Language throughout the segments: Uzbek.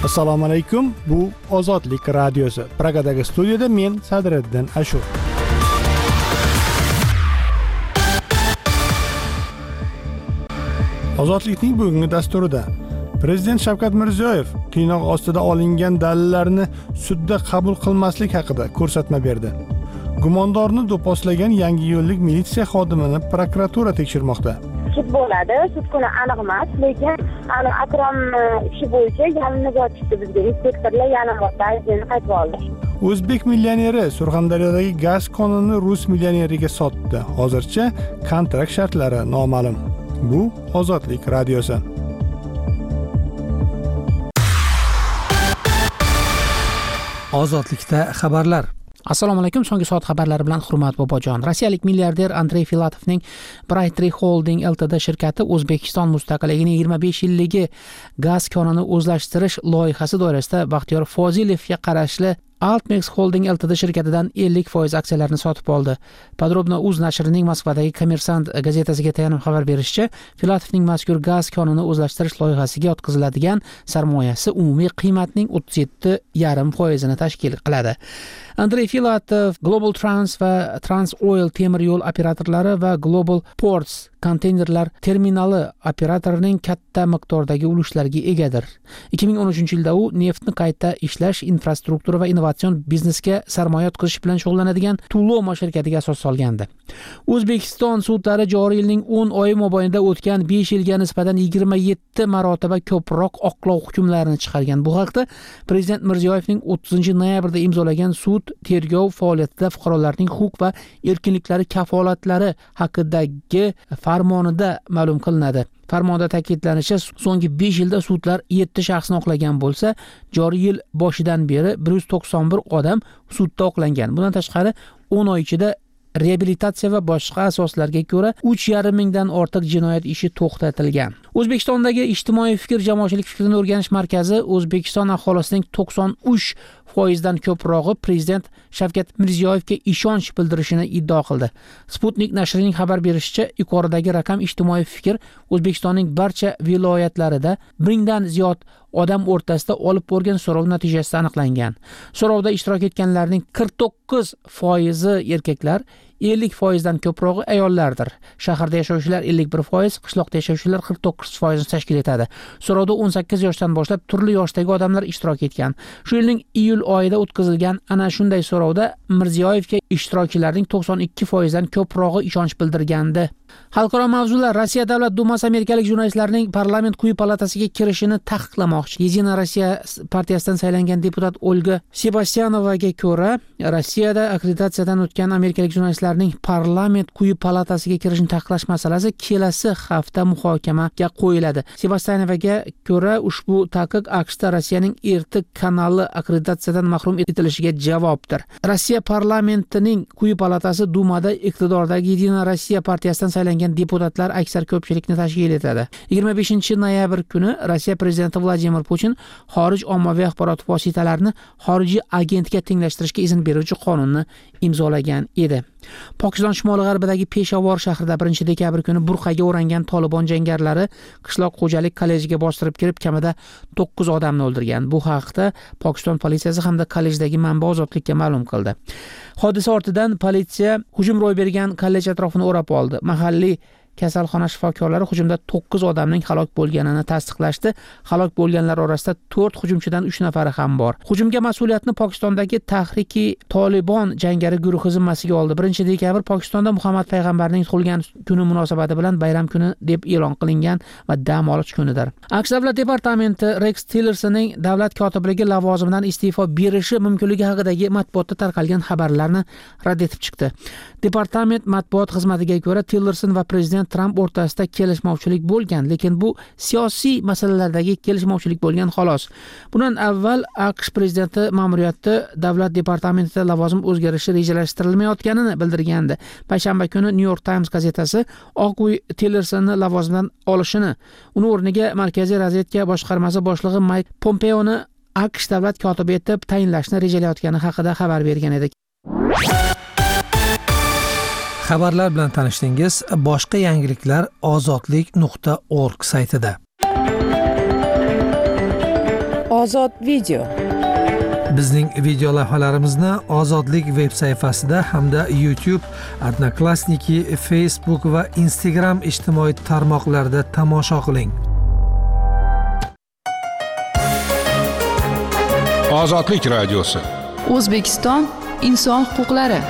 Assalomu alaykum. Bu Ozodlik radiosi. Pragadagi studiyada men Sadriddin Ashur. Ozodlikning bugungi dasturida Prezident Shavkat Mirziyoyev qiynoq ostida olingan dalillarni sudda qabul qilmaslik haqida ko'rsatma berdi. Gumondorni do'pposlagan Yangiyo'llik militsiya xodimini prokuratura tekshirmoqda. Sud bo'ladi, sud kuni aniq emas, lekin Akrom ishi bo'yicha yaliniga chiqdi bizga inspektorlar yalinmoqda qaytib oldi. O'zbek millioneri Surxondaryodagi gaz konini rus millioneriga sotdi. Hozircha kontrakt shartlari noma'lum. Bu Ozodlik radiosi. Ozodlikda xabarlar. Assalomu alaykum. So'nggi soat xabarlari bilan Hurmat Bobojon. Rossiyalik milliarder Andrey Filatovning Brighttree Holding Ltd shirkati O'zbekiston mustaqilligining 25 yilligi gaz konini o'zlashtirish loyihasi doirasida Baxtiyor Fozilovga qarashli Altmex Holding Ltd shirkatidan 50% aksiyalarni sotib oldi. Podrobno Uz nashrining Moskvadagi Kommersant gazetasiga tayanib xabar berishicha, Filatovning mazkur gaz konini o'zlashtirish loyihasiga yotqiziladigan sarmoyasi umumiy qiymatning 37,5% tashkil qiladi. Andrey Filatov Global Trans va Trans Oil temir yo'l operatorlari va Global Ports konteynerlar terminali operatorining katta miqdordagi ulushlarga egadir. 2013-yilda u neftni qayta ishlash infrastruktura va innovatsion biznesga sarmoya yotqizish bilan shug'ullanadigan Tuloma shirkatiga asos solgandi. O'zbekiston sudlari joriy yilning 10 oyi mobaynida o'tgan 5 yilga nisbatan 27 marotaba ko'proq oqlov hukmlarini chiqargan. Bu haqda Prezident Mirziyoyevning 30-noyabrda imzolagan sud tergov faoliyatida fuqarolarning huquq va erkinliklari kafolatlari haqidagi farmonida ma'lum qilinadi. Farmonda ta'kidlanishicha, so'nggi 5 yilda sudlar 7 shaxsni oqlagan bo'lsa, joriy yil boshidan beri 191 odam sudda oqlangan. Bundan tashqari 10 oy ichida reabilitatsiya va boshqa asoslarga ko'ra 3,5 mingdan ortiq jinoyat ishi to'xtatilgan. O'zbekistondagi ijtimoiy fikr jamoatchilik fikrini o'rganish markazi O'zbekiston aholisining 93% dan ko'prog'i Prezident Shavkat Mirziyoyevga ishonch bildirishini iddao qildi. Sputnik nashrining xabar berishicha, yuqoridagi raqam ijtimoiy fikr O'zbekistonning barcha viloyatlarida 1000 dan ziyod odam o'rtasida olib borgan so'rov natijasida aniqlangan. So'rovda ishtirok etganlarning 49% erkaklar, 50% dan ko'prog'i ayollardir. Shaharda yashovchilar 51%, qishloqda yashovchilar 49% tashkil etadi. So'rovda 18 yoshdan boshlab turli yoshdagi odamlar ishtirok etgan. Shu yilning iyul oyida o'tkazilgan ana shunday so'rovda Mirziyoyevga ishtirokchilarning 92% dan ko'prog'i ishonch bildirgandi. Xalqaro mavzular. Rossiya Davlat Dumasi amerikalik jurnalistlarning parlament quyi palatasiga kirishini taqiqlamoqchi. Yedina Rossiya partiyasidan saylangan deputat Olga Sebastiyanovaga ko'ra, Rossiyada akkreditatsiyadan o'tgan amerikalik jurnalistlarning parlament quyi palatasiga kirishini taqiqlash masalasi kelasi hafta muhokamaga qo'yiladi. Sebastiyanovaga ko'ra, ushbu taqiq AQShda Rossiyaning RT kanali akkreditatsiyadan mahrum etilishiga javobdir. Rossiya parlamentining quyi palatasi Dumada iqtidordagi Yedina Rossiya partiyasidan saylangan deputatlar aksar ko'pchilikni tashkil etadi. 25-noyabr kuni Rossiya prezidenti Vladimir Putin xorij ommaviy axborot vositalarini xorijiy agentga tenglashtirishga izn beruvchi qonunni imzolagan edi. Pokiston shimoli-g'arbidagi Peshawar shahrida 1-dekabr kuni burqaga o'rangan Tolibon jangarilari qishloq xo'jalik kollejiga bostirib kirib, kamida 9 odamni o'ldirgan. Bu haqda Pokiston politsiyasi hamda kollejdagi manba Ozodlikka ma'lum qildi. Hodisa ortidan politsiya hujum ro'y bergan kollej atrofini o'rab oldi. Mahalliy kasalxona shifokorlari hujumda 9 odamning halok bo'lganini tasdiqlashdi. Halok bo'lganlar orasida 4 hujumchidan 3 nafari ham bor. Hujumga mas'uliyatni Pokistondagi Tahriki Tolibon jangari guruhi zimmasiga oldi. 1-dekabr Pokistonda Muhammad payg'ambarning tug'ilgan kuni munosabati bilan bayram kuni deb e'lon qilingan va dam olish kunidir. AQSh Davlat departamenti Rex Tillersonning davlat kotibligi lavozimidan iste'fo berishi mumkinligi haqidagi matbuotda tarqalgan xabarlarni rad etib chiqdi. Departament matbuot xizmatiga ko'ra, Tillerson va prezident Trump o'rtasida kelishmovchilik bo'lgan, lekin bu siyosiy masalalardagi kelishmovchilik bo'lgan xolos. Bundan avval AQSh prezidenti ma'muriyati davlat departamentida lavozim o'zgarishi rejalashtirilmayotganini bildirgandi. Payshanba kuni New York Times gazetasi Oq uy Tillersonni lavozimdan olishini, uni o'rniga Markaziy razvedka boshqarmasi boshlig'i Mike Pompeoni AQSh davlat kotibi etib tayinlashni rejalayotgani haqida xabar bergan edi. Xabarlar bilan tanishdingiz. Boshqa yangiliklar ozodlik.org saytida. Ozod video. Bizning video lavhalarimizni Ozodlik veb sayfasida hamda YouTube, Odnoklassniki, Facebook va Instagram ijtimoiy tarmoqlarida tomosha qiling. Ozodlik radiosi. O'zbekiston inson huquqlari.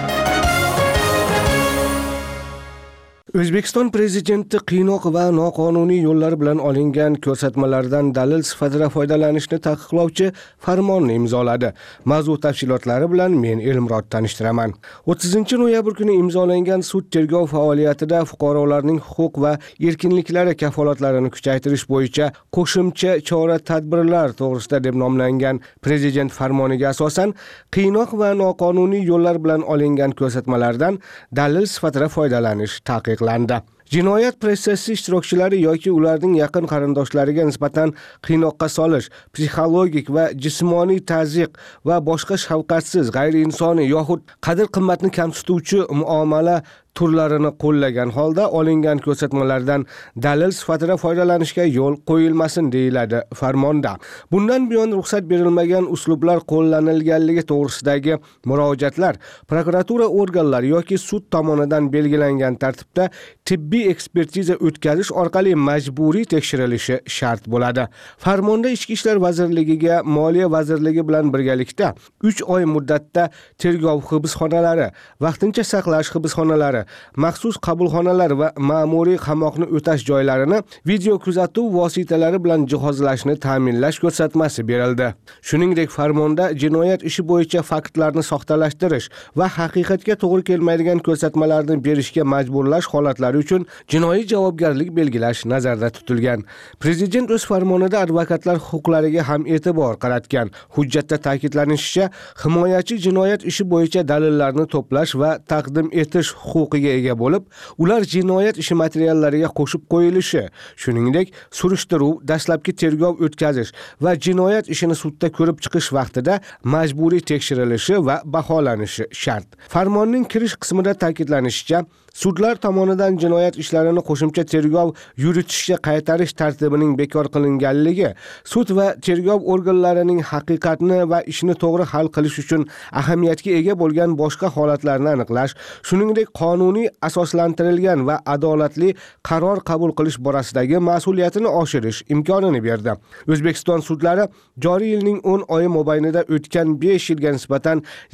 O'zbekiston prezidenti qiynoq va noqonuniy yo'llar bilan olingan ko'rsatmalardan dalil sifatida foydalanishni taqiqlovchi farmonni imzoladi. Mavzu tafsilotlari bilan men Elmurod tanishtiraman. 30-noyabr kuni imzolangan sud tergov faoliyatida fuqarolarning huquq va erkinliklari kafolatlarini kuchaytirish bo'yicha qo'shimcha chora-tadbirlar to'g'risida deb nomlangan prezident farmoniga asosan qiynoq va noqonuniy yo'llar bilan olingan ko'rsatmalardan dalil sifatida foydalanish taqiqlandi. Jinoyat protsessi ishtirokchilari yoki ularning yaqin qarindoshlariga nisbatan qiynoqqa solish, psixologik va jismoniy tazyiq va boshqa shafqatsiz, g'ayriinsoniy yoxud qadr-qimmatni kamsituvchi muomala turlarini qo'llagan holda olingan ko'rsatmalardan dalil sifatida foydalanishga yo'l qo'yilmasin deyiladi farmonda. Bundan buyon ruxsat berilmagan uslublar qo'llanilganligi to'g'risidagi murojaatlar prokuratura organlari yoki sud tomonidan belgilangan tartibda tibbiy ekspertiza o'tkazish orqali majburiy tekshirilishi shart bo'ladi. Farmonda Ichki ishlar vazirligiga Moliya vazirligi bilan birgalikda 3 oy muddatda tergov hibsxonalari, vaqtincha saqlash hibsxonalari, maxsus qabulxonalar va ma'muriy qamoqni o'tash joylarini video kuzatuv vositalari bilan jihozlashni ta'minlash ko'rsatmasi berildi. Shuningdek, farmonda jinoyat ishi bo'yicha faktlarni soxtalashtirish va haqiqatga to'g'ri kelmaydigan ko'rsatmalarni berishga majburlash holatlari uchun jinoiy javobgarlik belgilash nazarda tutilgan. Prezident o'z farmonida advokatlar huquqlariga ham e'tibor qaratgan. Hujjatda ta'kidlanishicha, himoyachi jinoyat ishi bo'yicha dalillarni to'plash va taqdim etish huquqiga ega bo'lib, ular jinoyat ishi materiallariga qo'shib qo'yilishi, shuningdek, surishtiruv, dastlabki tergov o'tkazish va jinoyat ishini sudda ko'rib chiqish vaqtida majburiy tekshirilishi va baholanishi shart. Farmonning kirish qismida ta'kidlanishicha, sudlar tomonidan jinoyat ishlarini qo'shimcha tergov yuritishga qaytarish tartibining bekor qilinganligi, sud va tergov organlarining haqiqatni va ishni to'g'ri hal qilish uchun ahamiyatga ega bo'lgan boshqa holatlarni aniqlash, shuningdek qonuniy asoslantirilgan va adolatli qaror qabul qilish borasidagi mas'uliyatini oshirish imkonini berdi. O'zbekiston sudlari joriy yilning 10 oyi mobaynida o'tgan 5 yilga nisbatan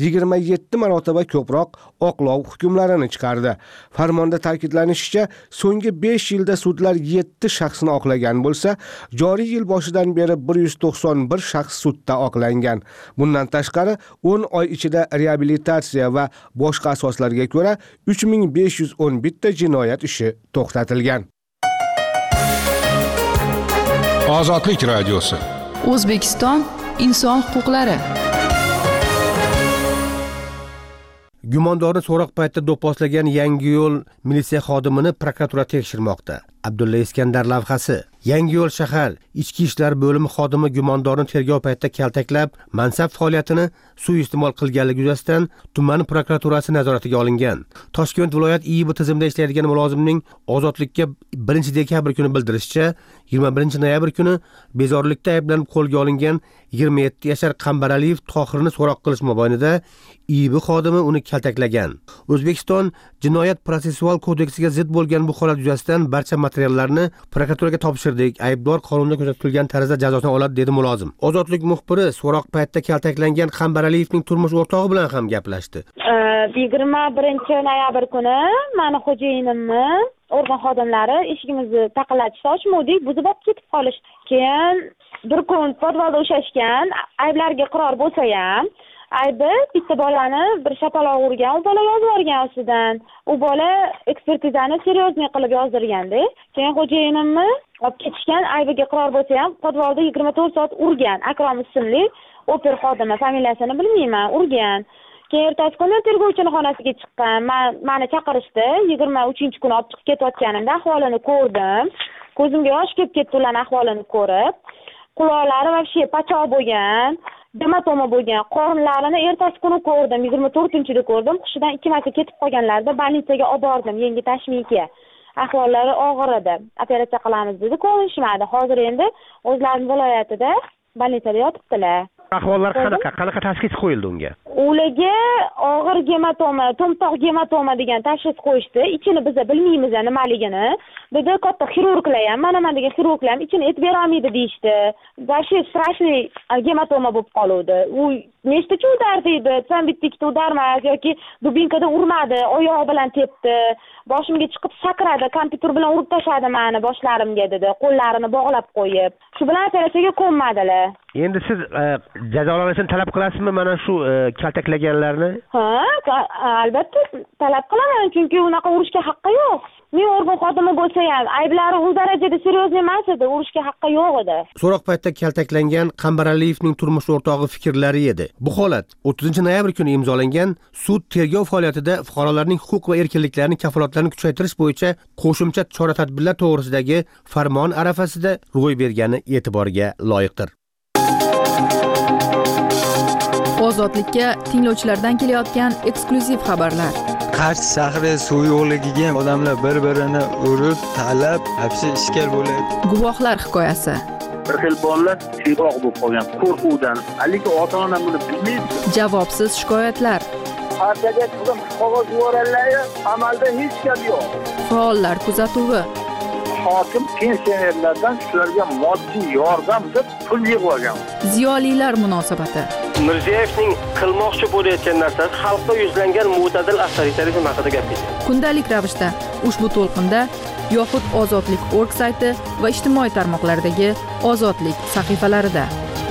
27 marotaba ko'proq oqlov hukmlarini chiqardi. Farmonda ta'kidlanishicha, so'nggi 5 yilda sudlar 7 shaxsni oqlagan bo'lsa, joriy yil boshidan beri 191 shaxs sudda oqlangan. Bundan tashqari, 10 oy ichida reabilitatsiya va boshqa asoslarga ko'ra 3511 ta jinoyat ishi to'xtatilgan. Ozodlik radiosi. O'zbekiston inson huquqlari. Gumondorni so'roq paytida do'pposlagan Yangiyo'l militsiya xodimini prokuratura tekshirmoqda. Abdulla Iskandar lavhasi. Yangiyo'l shahar Ichki ishlar bo'limi xodimi gumondorni tergov paytida kaltaklab, mansab faoliyatini suiiste'mol qilganligi yuzasidan tuman prokuraturasi nazoratiga olingan. Toshkent viloyat IIB tizimida ishlaydigan mulozimning ozodlikka 1-dekabr kuni bildirishicha, 21-noyabr kuni bezorilikda ayblanib qo'lga olingan 27 yashar Qambaraliyev Tohirni so'roq qilish mobaynida IIB xodimi uni kaltaklagan. O'zbekiston Jinoyat protsessual kodeksiga zid bo'lgan bu holat yuzasidan barcha materiallarni prokuraturaga topshirdik. Aybdor qonunda ko'rsatilgan tarzda jazosini oladi, dedi mulozim. Ozodlik muxbiri so'roq paytida kaltaklangan Qambaraliyevning turmush o'rtog'i bilan ham gaplashdi. 21-noyabr kuni meni xo'jayinimni organ xodimlari eshigimizni taqillatishdi, ochmadik, buzib olib ketib qolishdi. Keyin bir kun podvalda o'shashgan, ayblarga iqror bo'lsa ham, aybi bitta bolani bir shapaloq urgan, u bola yozib yuborgan ostidan. U bola ekspertizani seriozniy qilib yozdirganda, keyin xo'jayinimni olib ketishgan, aybiga iqror bo'lsa ham podvalda 24 soat urgan. Akrom ismli oper xodimi, familiyasini bilmayman, urgan. Keyin ertasi kuni tergovchining xonasiga chiqqan. Meni chaqirishdi. 23-kuni olib chiqib ketayotganimda ahvolini ko'rdim. Ko'zimga yosh kelib ketdi ularning ahvolini ko'rib. Quloqlari vobshe pachoq bo'lgan, dematoma bo'lgan. Qornlarini ertasi kuni ko'rdim. 24-da ko'rdim. Hushidan 2 marta ketib qolganlarida больницаga olib bordim, yangi tashmiyga. Ahvollari og'ir edi. Operatsiya qilamiz dedi, ko'nishmadi. Hozir endi o'zlarining viloyatida больницada yotibdilar. Ahvollari qanaqa tashxis qo'yildi unga? Ularga og'ir gematoma, to'mtoq gematoma degan tashxis qo'yishdi. Ichini biz bilmaymiz nimaligini. Dedi katta xirurglar ham, mana degan xirurglar ham ichini et bera olmaydi deyishdi. Вообще страшный gematoma bo'lib qoluvdi. U nechtacha udardi edi, san bitta ikkita udarmas yoki dubinkadan urmadi, oyog'i bilan tepdi. Boshimga chiqib sakradi, kompyuter bilan urib tashladi meni boshlarimga dedi, qo'llarini bog'lab qo'yib. Shu bilan operatsiyaga ko'nmadilar. Endi siz jazolanishini talab qilasizmi mana shu kaltaklaganlarni? Ha, albatta talab qilaman, chunki unaqa urishga haqqi yo'q. Men organ xodimi bo'lsa ham ayblari u darajada seryoz emas edi, urishga haqqi yo'q edi. So'roq paytida kaltaklangan Qambaraliyevning turmush o'rtog'i fikrlari edi. Bu holat 30-noyabr kuni imzolangan sud tergov faoliyatida fuqarolarning huquq va erkinliklarini kafolatlarini kuchaytirish bo'yicha qo'shimcha chora-tadbirlar to'g'risidagi farmon arafasida ro'y bergani e'tiborga loyiqdir. Ozodlikka tinglovchilardan kelayotgan eksklyuziv xabarlar. Qarshi shahri suv yo'qligiga odamlar bir-birini urib, talab, hapsi ishkal bo'lyapti. Guvohlar hikoyasi. Bir xil bolalar tiyroq bo'lib qolgan qo'rquvdan, lekin ota-ona buni bilmaydi. Javobsiz shikoyatlar. Partiyaga turib qog'oz yuborganlar, amalda hech gap yo'q. Faollar kuzatuvi. Hokim pensionerlardan shularga moddiy yordam deb pul yig'ib olgan. Ziyolilar munosabati. Mirziyoyevning qilmoqchi bo'layotgan narsasi xalqqa yuzlangan mo'tadil avtoritarizm haqida gap ketadi. Kundalik ravishda ushbu to'lqinda yoxud Ozodlik.org sayti va ijtimoiy tarmoqlardagi Ozodlik sahifalarida.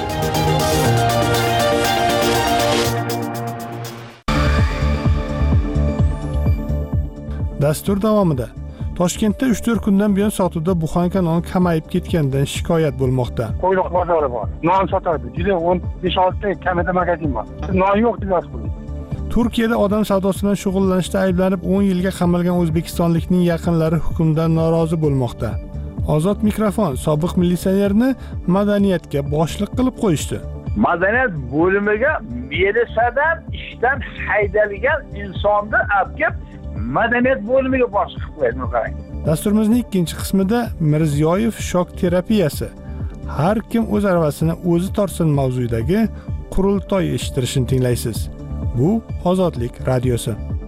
Dastur davomida Toshkentda 3-4 kundan buyon sotuvda buxanka non kamayib ketganidan shikoyat bo'lmoqda. Qo'yliq bozori bor. Non sotadi. Juda 15-6 ta kamida magazin bor. Non yo'q deyapsiz buni. Turkiyada odam savdosi bilan shug'ullanishda ayblanib 10 yilga qamalgan o'zbekistonlikning yaqinlari hukmdan norozi bo'lmoqda. Ozod mikrofon sobiq militsionerni madaniyatga boshliq qilib qo'yishdi. Madaniyat bo'limiga militsiyadan ishdan haydalgan insonni olib kelib madaniyat bo'limiga boshliq qilib qo'ydi. Dasturimizning ikkinchi qismida Mirziyoyev shok terapiyasi, har kim o'z aravasini o'zi tortsin mavzuidagi qurultoy eshittirishini tinglaysiz. Bu Ozodlik radiosi.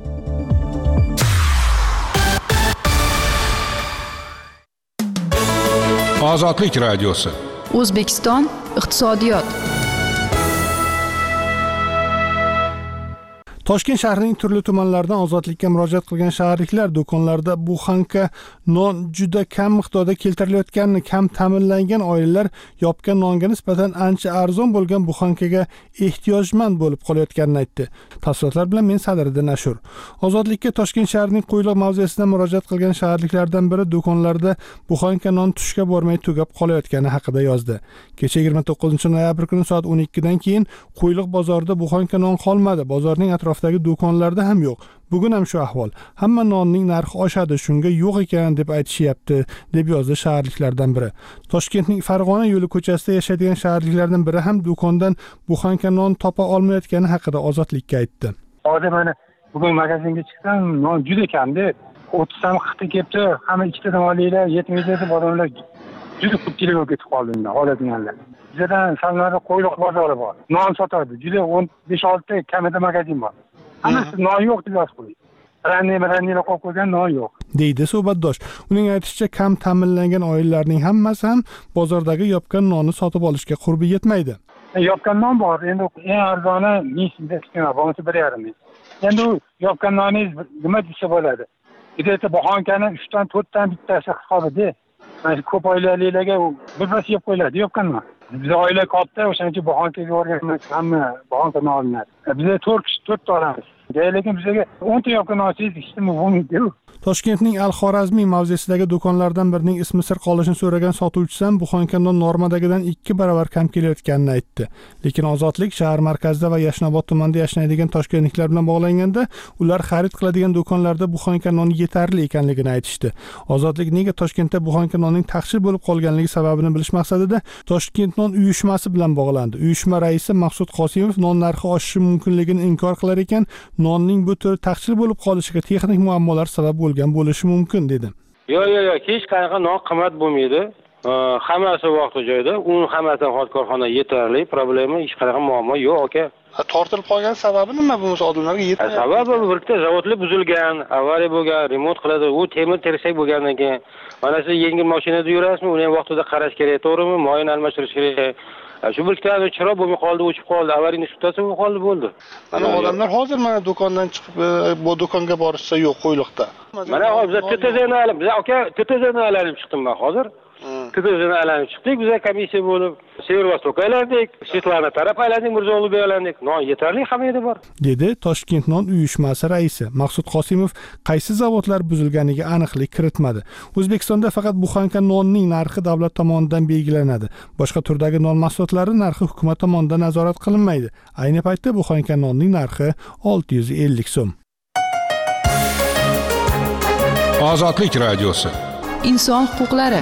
Ozodlik radiosi. O'zbekiston iqtisodiyot. Toshkent shahrining turli tumanlaridan ozodlikka murojaat qilgan shaharliklar do'konlarda buxanka non juda kam miqdorda keltirilayotganini, kam ta'minlangan oilalar yopgan nonga nisbatan ancha arzon bo'lgan buxankaga ehtiyojmand bo'lib qolayotganini aytdi. Tafsilotlar bilan men Sadriddin Ashur. Ozodlikka Toshkent shahrining Qo'yliq mavzesidan murojaat qilgan shaharliklardan biri do'konlarda buxanka non tushga bormay tugab qolayotgani haqida yozdi. Kecha 29-noyabr kuni soat 12 dan keyin Qo'yliq bozorida buxanka non qolmadi. Bozorning atrofidagi do'konlarda ham yo'q. Bugun ham shu ahvol. Hamma nonning narxi oshadi, shunga yo'q ekan deb aytishyapti, deb yozdi shaharliklardan biri. Toshkentning Farg'ona yo'li ko'chasida yashaydigan shaharliklardan biri ham do'kondan buxanka non topa olmayotgani haqida Ozodlikka aytdi. Hozir mana bugun magazinga chiqsam, non juda kamda. 30 tam qit'i kelibdi, hamma ikkitadan olinglar, yetmaydi deb odamlar juda ko'pchilik bo'lib ketib qoldi bundan oladiganda. Bizdan salonlarda Qo'yliq bozori bor. Non sotadi. Juda 15-6 ta kamida magazin bor. Hammasi non yo'q deyapsiz. Rannilar qo'yib qo'ygan non yo'q. Deydi suhbatdosh. Uning aytishicha, kam ta'minlangan oilalarning hammasi ham bozordagi yopgan nonni sotib olishga qurbi yetmaydi. Yopgan non bor. Endi eng arzoni 1000 so'm, bo'lmasa 1,5 ming. Endi yopgan noningiz nima desa bo'ladi? Bitta buxankani 3 dan 4 dan bittasi hisobida. Mana ko'p oilalarga bir yeb qo'yiladi, yopgan non. Biz oila katta, o'shaning uchun buxankaga o'rganamiz, hamma buxanka non olinadi. Biz 4 ta olamiz. Lekin bizga 10 ta yopgan olsangiz ishtimi bo'lmaydi. Toshkentning Al-Xorazmiy mavzesidagi do'konlardan birining ismi sir qolishini so'ragan sotuvchisi ham buxanka non normadagidan 2 barobar kam kelayotganini aytdi. Lekin Ozodlik shahar markazida va Yashnobod tumanida yashaydigan toshkentliklar bilan bog'langanda, ular xarid qiladigan do'konlarda buxanka non yetarli ekanligini aytishdi. Ozodlik nega Toshkentda buxanka nonning taqchil bo'lib qolganligi sababini bilish maqsadida Toshkent non uyushmasi bilan bog'landi. Uyushma raisi Maqsud Qosimov non narxi oshishi mumkinligini inkor qilar ekan, nonning bu turi taqchil bo'lib qolishiga texnik muammolar sabab bo'lgan bo'lishi mumkin dedi. Yo'q, hech qanaqa non qimmat bo'lmaydi. Hammasi vaqti joyida. Uning hammasidan hozir korxona yetarli, problema, hech qanaqa muammo yo'q aka. Tortilib qolgan sababi nima bu odamlarga yetmayapti? Sababi bir ikkita zavodlar buzilgan, avariya bo'lgan, remont qiladi. U temir tersak bo'lgandan keyin mana siz yengil mashinada yurasizmi, uni ham vaqtida qarash kerak, to'g'rimi? Moyini almashtirish kerak. Shu bir ikkita chiroq bo'lmay qoldi, o'chib qoldi, avariya suttasi bo'lib qoldi, bo'ldi. Mana odamlar hozir mana do'kondan chiqib, bu do'konga borishsa yo'q, qo'yliqda. Mana hozir biz TTZni olib, biz aka TTZni aylanib chiqdim men hozir. TTZni aylanib chiqdik, biz komissiya bo'lib, Severvostok aylandik, Svetlana taraf aylandik, Mirzo-Ulug'bek aylandik. Non yetarli hamma yerda bor. Dedi Toshkent non uyushmasi raisi Maqsud Qosimov. Qaysi zavodlar buzilganiga aniqlik kiritmadi. O'zbekistonda faqat buxanka nonning narxi davlat tomonidan belgilanadi. Boshqa turdagi non mahsulotlari narxi hukumat tomonidan nazorat qilinmaydi. Ayni paytda buxanka nonning narxi 650 so'm. Ozodlik radiosi. Inson huquqlari.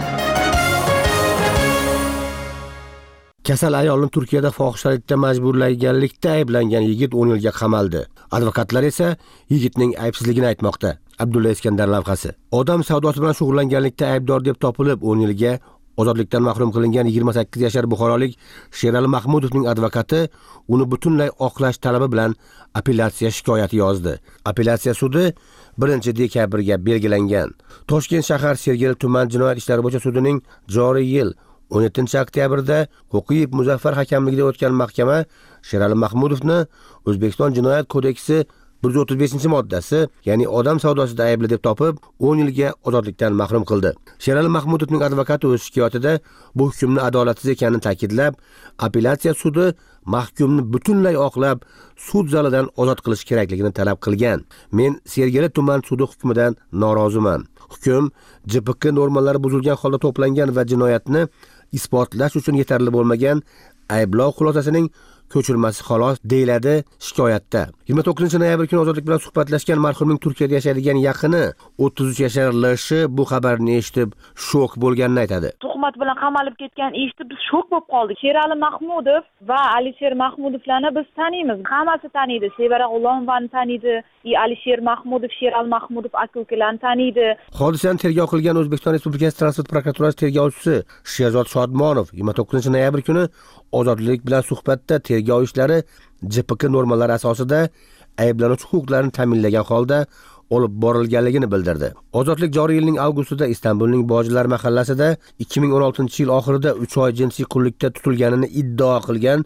Kasal ayolni Turkiyada fohishalikda majburlaganlikda ayblangan yigit 10 yilga qamaldi. Advokatlar esa yigitning aybsizligini aytmoqda. Abdulla Iskandar lavhasi. Odam savdosi bilan shug'ullanganlikda aybdor deb topilib 10 yilga ozodlikdan mahrum qilingan 28 yashar buxorolik Sherali Mahmudovning advokati uni butunlay oqlash talabi bilan apellyatsiya shikoyati yozdi. Apellyatsiya sudi 1-dekabrga belgilangan. Toshkent shahar Sergeli tuman jinoyat ishlari bo'yicha sudining joriy yil 17-oktyabrda Qo'qiyev Muzaffar hakamligida o'tgan mahkama Sherali Mahmudovni O'zbekiston Jinoyat kodeksi 135-moddasi, ya'ni odam savdosida aybli deb topib, 10 yilga ozodlikdan mahrum qildi. Sherali Mahmudovning advokati o'z shikoyatida bu hukmni adolatsiz ekanini ta'kidlab, apellyatsiya sudi mahkumni butunlay oqlab, sud zalidan ozod qilish kerakligini talab qilgan. Men Sergeli tuman sudi hukmidan noroziman. Hukm JPK normalari buzilgan holda to'plangan va jinoyatni isbotlash uchun yetarli bo'lmagan ayblov xulosasining ko'chirmasi xolos, deyiladi shikoyatda. 29-noyabr kuni ozodlik bilan suhbatlashgan marhumning Turkiyada yashaydigan yaqini 33 yashar L.Sh. bu xabarni eshitib shok bo'lganini aytadi. Tuhmat bilan qamalib ketgan eshitib biz shok bo'lib qoldik. Sherali Mahmudov va Alisher Mahmudovlarni biz taniymiz. Hammasi taniydi. Sevara G'ulomovani taniydi, Alisher Mahmudov, Sherali Mahmudov aka-ukalarni taniydi. Hodisani tergov qilgan O'zbekiston Respublikasi Transport prokuraturasi tergovchisi Sherzod Shodmonov 29-noyabr kuni ozodlik bilan suhbatda tergov ishlari JPK normalari asosida ayblanuvchi huquqlarini ta'minlagan holda olib borilganligini bildirdi. Ozodlik joriy yilning avgustida Istanbulning Bojilar mahallasida 2016-yil oxirida 3 oy jinsiy qullikda tutilganini iddao qilgan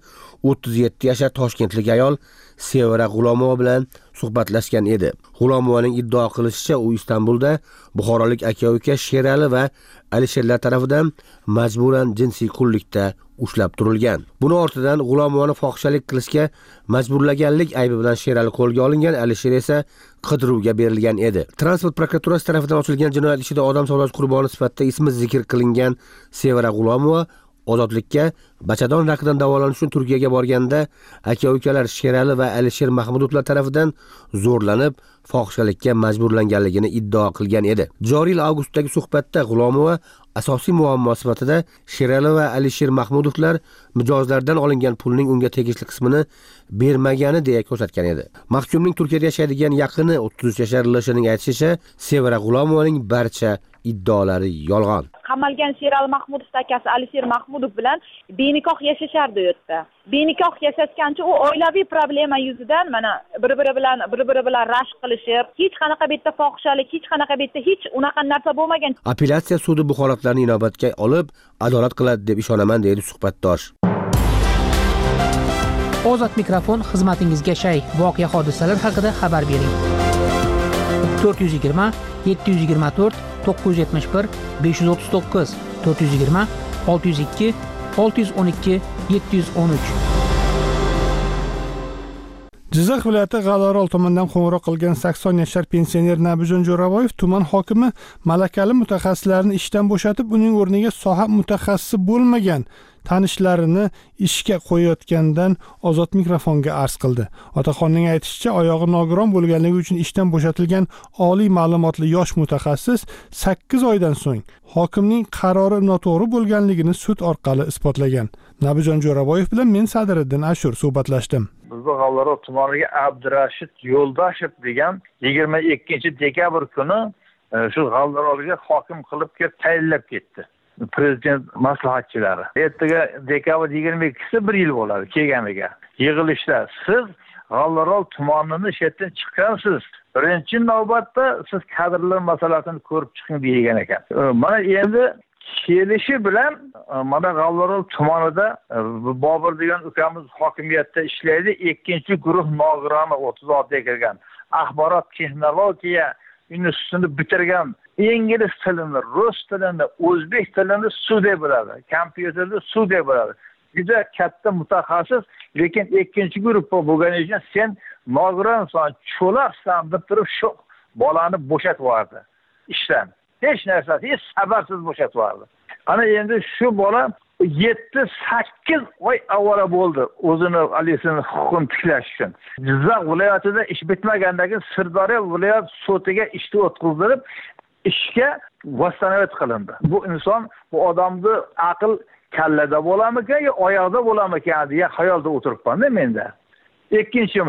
37 yashar toshkentlik ayol Sevara G'ulomova bilan suhbatlashgan edi. G'ulomovaning iddao qilishicha, u Istanbulda buxorolik aka-uka Sherali va Alisherlar tomonidan majburan jinsiy qullikda ushlab turilgan. Buni ortidan G'ulomovani fohishalik qilishga majburlaganlik aybi bilan Sherali qo'lga olingan, Alisher esa qidiruvga berilgan edi. Transport prokuraturasi tomonidan ochilgan jinoyat ishida odam savdosi qurboni sifatida ismi zikr qilingan Sevara G'ulomova ozodlikka bachadon raqidan davolanish uchun Turkiyaga borganda aka-ukalar Sherali va Alisher Mahmudovlar tomonidan zo'rlanib, fohishalikka majburlanganligini iddao qilgan edi. Joriy yil avgustdagi suhbatda G'ulomova asosiy muammo sifatida Sherali va Alisher Mahmudovlar mijozlardan olingan pulning unga tegishli qismini bermagani deya ko'rsatgan edi. Mahkumning Turkiyada yashaydigan yaqini 33 yashar L.Sh.ning aytishicha, Sevara G'ulomovaning barcha iddaolari yolg'on. Qamalgan Sherali Mahmudov akasi Alisher Mahmudov bilan benikoh yashashardi u yerda. Benikoh yashashgancha u oilaviy problema yuzidan mana bir-biri bilan rashk qilishib, hech qanaqa bitta fohishalik, hech qanaqa bitta hech unaqa narsa bo'lmagan. Apellyatsiya sudi bu holatlarni inobatga olib, adolat qiladi deb ishonaman, deydi suhbatdosh. Ozod mikrofon xizmatingizga shay. Voqea hodisalar haqida xabar bering. 420 724 971 539 420 602 612 713. Jizzax viloyati G'alarol tomonidan qo'ng'iroq qilgan 80 yashar pensioner Nabijon Jo'raboyev tuman hokimi malakali mutaxassislarni ishdan bo'shatib, uning o'rniga soha mutaxassisi bo'lmagan tanishlarini ishga qo'yayotgandan ozod mikrofonga arz qildi. Otaxonning aytishicha, oyog'i nogiron bo'lganligi uchun ishdan bo'shatilgan oliy ma'lumotli yosh mutaxassis 8 oydan so'ng hokimning qarori noto'g'ri bo'lganligini sud orqali isbotlagan. Nabijon Jo'raboyev bilan men Sadiriddin Ashur suhbatlashdim. Bizning G'alarol tumaniga Abdurashid Yo'ldoshev degan 22-dekabr kuni shu G'alarolga hokim qilib kelib tayinlab ketdi. prezident maslahatchilari. Ertaga dekabr 22-si 1 yil bo'ladi kelganiga. Yig'ilishda siz G'allarol tumanining shetdan chiqqansiz. Birinchi navbatda siz kadrlar masalasini ko'rib chiqing degan ekan. Mana endi kelishi bilan mana G'allarol tumanida Bobur degan ukamiz hokimiyatda ishlaydi. Ikkinchi guruh nogironi 36 kirgan. Axborot texnologiya institutini bitirgan. İngliz tilini, rus tilini, o'zbek tilini suvdek biladi. Kompyuterni suvdek biladi. Juda katta mutaxassis, lekin ikkinchi guruh bo'lgani uchun sen nogironsan, cho'laqsan deb turib shu bolani bo'shatib yubordi ishdan. Hech narsa, hech sababsiz bo'shatib yubordi. Ana endi shu bola 7-8 oy avvalo bo'ldi o'zini alisini huquqini tiklash uchun. Jizzax viloyatida ish bitmagandagi Sirdaryo viloyat sudiga ishni o'tkazilib, ishga vastanovat qilindi. Bu inson, bu odamni aql kallada bo'larmikan yo oyoqda bo'larmikan deya xayolda o'tiribman-da menda. Ikkinchi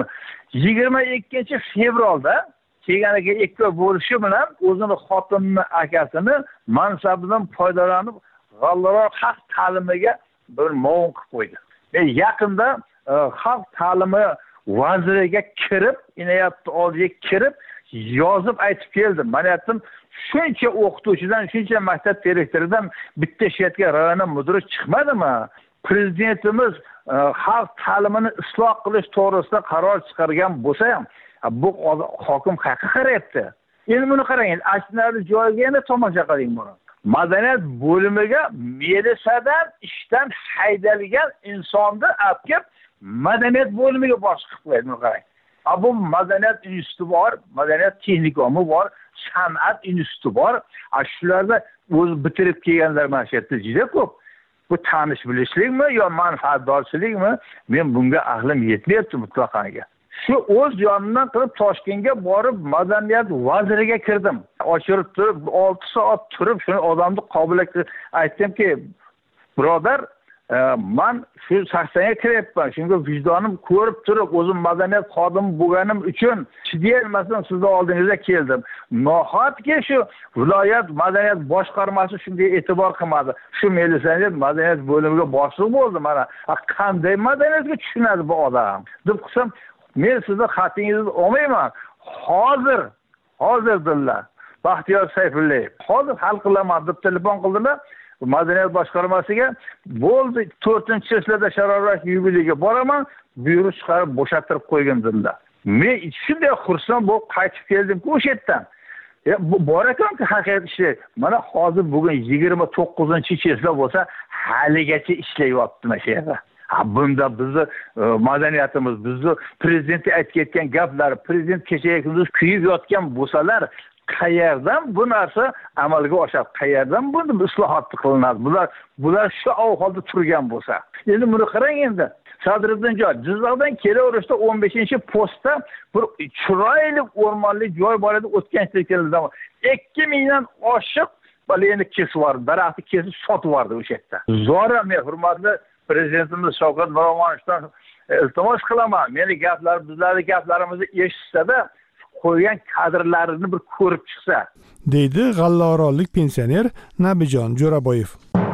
22 fevralda kelganiga 2 oy bo'lishi bilan o'zini xotinini akasini mansabidan foydalanib G'allarol xalq ta'limiga bir ma'lum qilib qo'ydi. Men yaqinda xalq ta'limi vaziriga kirib, inoyatni oldiga kirib yozib aytib keldim. Men aytdim, shuncha o'qituvchidan, shuncha maktab direktoridan bitta ishlayotgan rayon mudiri chiqmadimi? Prezidentimiz xalq ta'limini isloh qilish to'g'risida qaror chiqargan bo'lsa ham, bu hokim qayerga qarayapti? Endi buni qarang, ashnali joyiga yana tomosha qiling buni. Madaniyat bo'limiga milisadan ishdan haydalgan insonni olib kelib madaniyat bo'limiga bosh qilib qo'ydi. Buni qarang. Bu madaniyat instituti bor, madaniyat texnikomi bor, san'at instituti bor. Shularda o'z bitirib kelganlar mana shu yerda juda ko'p. Bu tanish bilishlikmi yo manfaatdorchilikmi? Men bunga aqlim yetmayapti mutlaqaniga. Shu o'z yonimdan qilib Toshkentga borib madaniyat vaziriga kirdim. Ochirib turib 6 soat turib shuni odamni qobiliyatga aytdimki, birodar, men shu saksanga kiryapman. Shunga vijdonim ko'rib turib, o'zim madaniyat xodimi bo'lganim uchun chidayolmasdan sizning oldingizga keldim. Nohotki shu viloyat madaniyat boshqarmasi shunga e'tibor qilmadi. Shu milisaner madaniyat bo'limiga boshliq bo'ldi. Mana qanday madaniyatga tushunadi bu odam? Deb qilsam, men sizni xatingizni olmayman. Hozir dillar. Baxtiyor Sayfullayev. Hozir hal qilaman deb telefon qildilar. Madaniyat boshqarmasiga bo'ldi 4-sessiyada sharorat yubileyga boraman, buyruq chiqarib bo'shatirib qo'ygan dedilar. Men shunday xursand bo'lib qaytib keldim-ku o'sha yerdan. Bu bor ekan-ku haqiqat ishi. Mana hozir bugun 29-sessiyada bo'lsa, haligacha ishlayapti mana shu yerda. Bunda bizni madaniyatimiz, bizni prezident aytgan gaplar, prezident kechagi kunduz kuyib yotgan bo'lsalar, qayerdan bu narsa amalga oshadi? Qayerdan buni islohot qilinadi? Bular shu ahvolda turgan bo'lsa. Endi buni qarang endi. Sadriddin joy Jizzaxdan kelaverishda 15-postda bir chiroyli o'rmonlik joy bor edi, o'tgan keldi. 2000 dan oshiq baleni kesib yubordi, daraxtni kesib sotib yubordi o'sha yerda. Zora men hurmatli prezidentimiz Shavkat Miromonovdan iltimos qilaman. Meni gaplarim, bizlarning gaplarimizni eshitsa-da, qo'ygan kadrlarini bir ko'rib chiqsa, deydi G'allarollik pensioner Nabijon Jo'raboyev.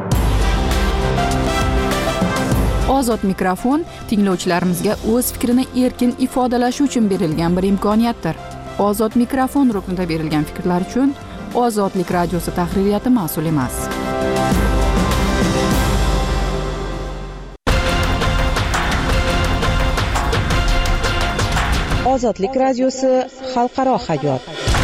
Ozod mikrofon tinglovchilarimizga o'z fikrini erkin ifodalashi uchun berilgan bir imkoniyatdir. Ozod mikrofon ruknida berilgan fikrlar uchun Ozodlik radiosi tahririyati mas'ul emas. Ozodlik radiosi xalqaro hayot.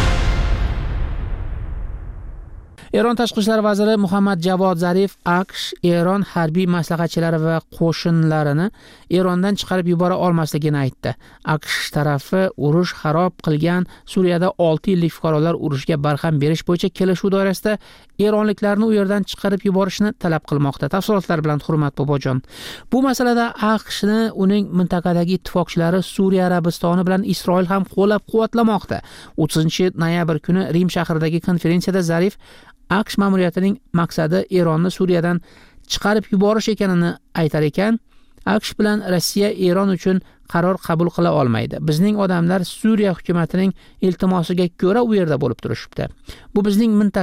Eron tashqi ishlar vaziri Muhammad Javod Zarif AQSh Eron harbiy maslahatchilari va qo'shinlarini Erondan chiqarib yubora olmasligini aytdi. AQSh tarafi urush xarob qilgan Suriyada 6 yillik fuqarolar urushiga barham berish bo'yicha kelishuv doirasida eronliklarni u yerdan chiqarib yuborishni talab qilmoqda. Tafsilotlar bilan Hurmat Bobojon. Bu masalada AQShni uning mintaqadagi ittifoqchilari Suriya Arabistoni bilan Isroil ham qo'llab-quvvatlamoqda. 30-noyabr kuni Rim shahridagi konferensiyada Zarif AQSh ma'muriyatining maqsadi Eronni Suriyadan chiqarib yuborish ekanini aytar ekan, AQSh bilan Rossiya Eron uchun qaror qabul qila olmaydi. Bizning odamlar Suriya hukumatining iltimosiga ko'ra u yerda bo'lib turishibdi. Bu bizning mintaqa.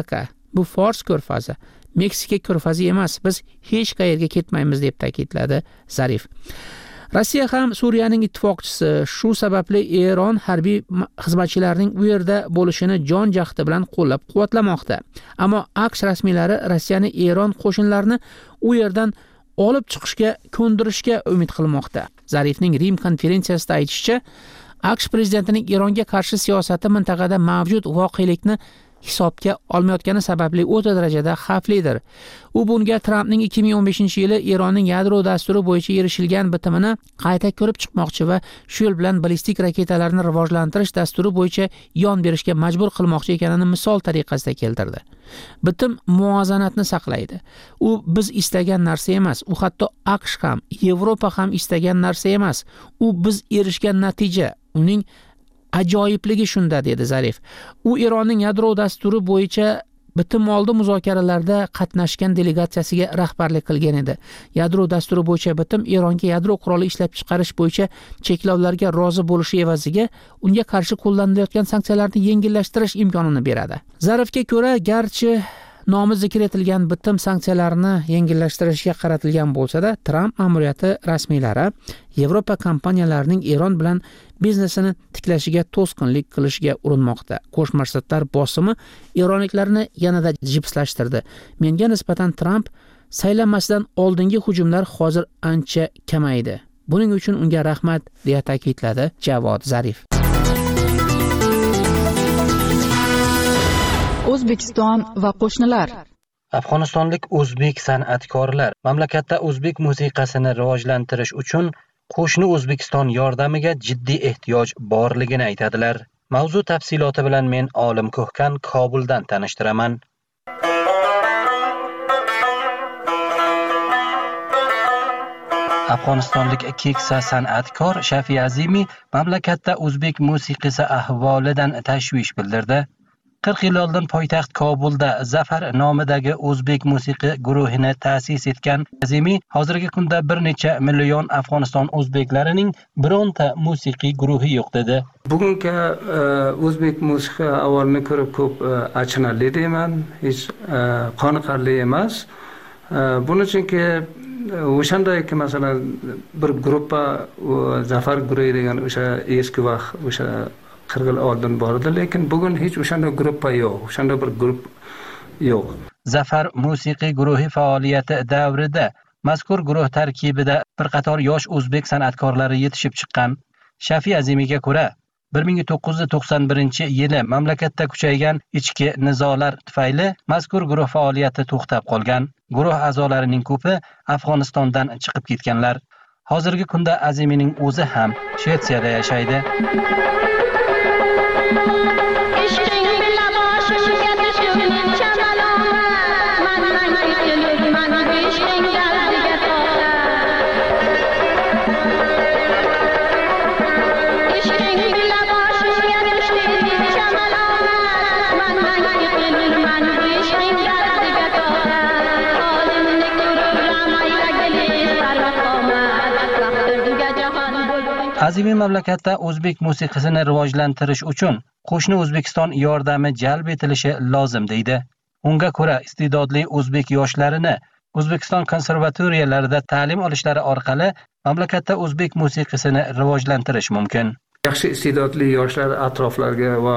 Bu Fors ko'rfazi, Meksika ko'rfazi emas. Biz hech qayerga ketmaymiz deb ta'kidladi Zarif. Rossiya ham Suriyaning ittifoqchisi. Shu sababli Eron harbiy xizmatchilarining u yerda bo'lishini jon jahdi bilan qo'llab-quvvatlamoqda. Ammo AQSh rasmiylari Rossiyani Eron qo'shinlarini u yerdan olib chiqishga ko'ndirishga umid qilmoqda. Zarifning Rim konferensiyasida aytishicha, AQSh prezidentining Eronga qarshi siyosati mintaqada mavjud voqelikni hisobga olmayotgani sababli o'ta darajada xavflidir. U bunga Trampning 2015-yili Eronning yadro dasturi bo'yicha erishilgan bitimini qayta ko'rib chiqmoqchi va shu yo'l bilan ballistik raketalarni rivojlantirish dasturi bo'yicha yon berishga majbur qilmoqchi ekanini misol tariqasida keltirdi. Bitim muvozanatni saqlaydi. U biz istagan narsa emas. U hatto AQSh ham, Yevropa ham istagan narsa emas. U biz erishgan natija. Uning ajoyibligi shunda, dedi Zarif. U Eronning yadro dasturi bo'yicha bitim oldi muzokaralarda qatnashgan delegatsiyasiga rahbarlik qilgan edi. Yadro dasturi bo'yicha bitim Eronga yadro quroli ishlab chiqarish bo'yicha cheklovlarga rozi bo'lishi evaziga unga qarshi qo'llanilayotgan sanksiyalarni yengillashtirish imkonini beradi. Zarifga ko'ra, garchi nomi zikr etilgan bitim sanksiyalarni yengillashtirishga qaratilgan bo'lsa-da, Tramp ma'muriyati rasmiylari Yevropa kompaniyalarining Eron bilan biznesini tiklashiga to'sqinlik qilishga urinmoqda. Qo'shma Shtatlar bosimi eronliklarni yanada jipslashtirdi. Menga nisbatan Tramp saylanmasidan oldingi hujumlar hozir ancha kamaydi. Buning uchun unga rahmat, deya ta'kidladi Javod Zarif. O'zbekiston va qo'shnilar. Afg'onistonlik o'zbek san'atkorlar mamlakatda o'zbek musiqasini rivojlantirish uchun qo'shni O'zbekiston yordamiga jiddiy ehtiyoj borligini aytadilar. Mavzu tafsiloti bilan men Olim Ko'hkan Kobuldan tanishtiraman. Afg'onistonlik keksa san'atkor Shafi Azimi mamlakatda o'zbek musiqasi ahvolidan tashvish bildirdi. 40 yil oldin poytaxt Kobulda Zafar nomidagi o'zbek musiqa guruhini ta'sis etgan Azimi hozirgi kunda bir necha million Afg'oniston o'zbeklarining bironta musiqiy guruhi yo'q dedi. Bugungi o'zbek musiqa avolini ko'rib ko'p achinarli deyman, hech qoniqarli emas. Buning uchunki o'shandayki masalan bir gruppa Zafar guruhi degan o'sha eski vaqt o'sha 40 yil oldin bor edi, lekin bugun hech o'shanda gruppa yo'q, o'shanda bir guruh yo'q. Zafar musiqiy guruhi faoliyati davrida mazkur guruh tarkibida bir qator yosh o'zbek san'atkorlari yetishib chiqqan. Shafi Azimiga ko'ra, 1991-yili mamlakatda kuchaygan ichki nizolar tufayli mazkur guruh faoliyati to'xtab qolgan. Guruh a'zolarining ko'pi Afg'onistondan chiqib ketganlar. Hozirgi kunda Azimining o'zi ham Shvetsiyada yashaydi. Azimiy mamlakatda o'zbek musiqasini rivojlantirish uchun qo'shni O'zbekiston yordami jalb etilishi lozim deydi. Unga ko'ra, iste'dodli o'zbek yoshlarini O'zbekiston konservatoriyalarida ta'lim olishlari orqali mamlakatda o'zbek musiqasini rivojlantirish mumkin. Yaxshi iste'dodli yoshlar atroflarga va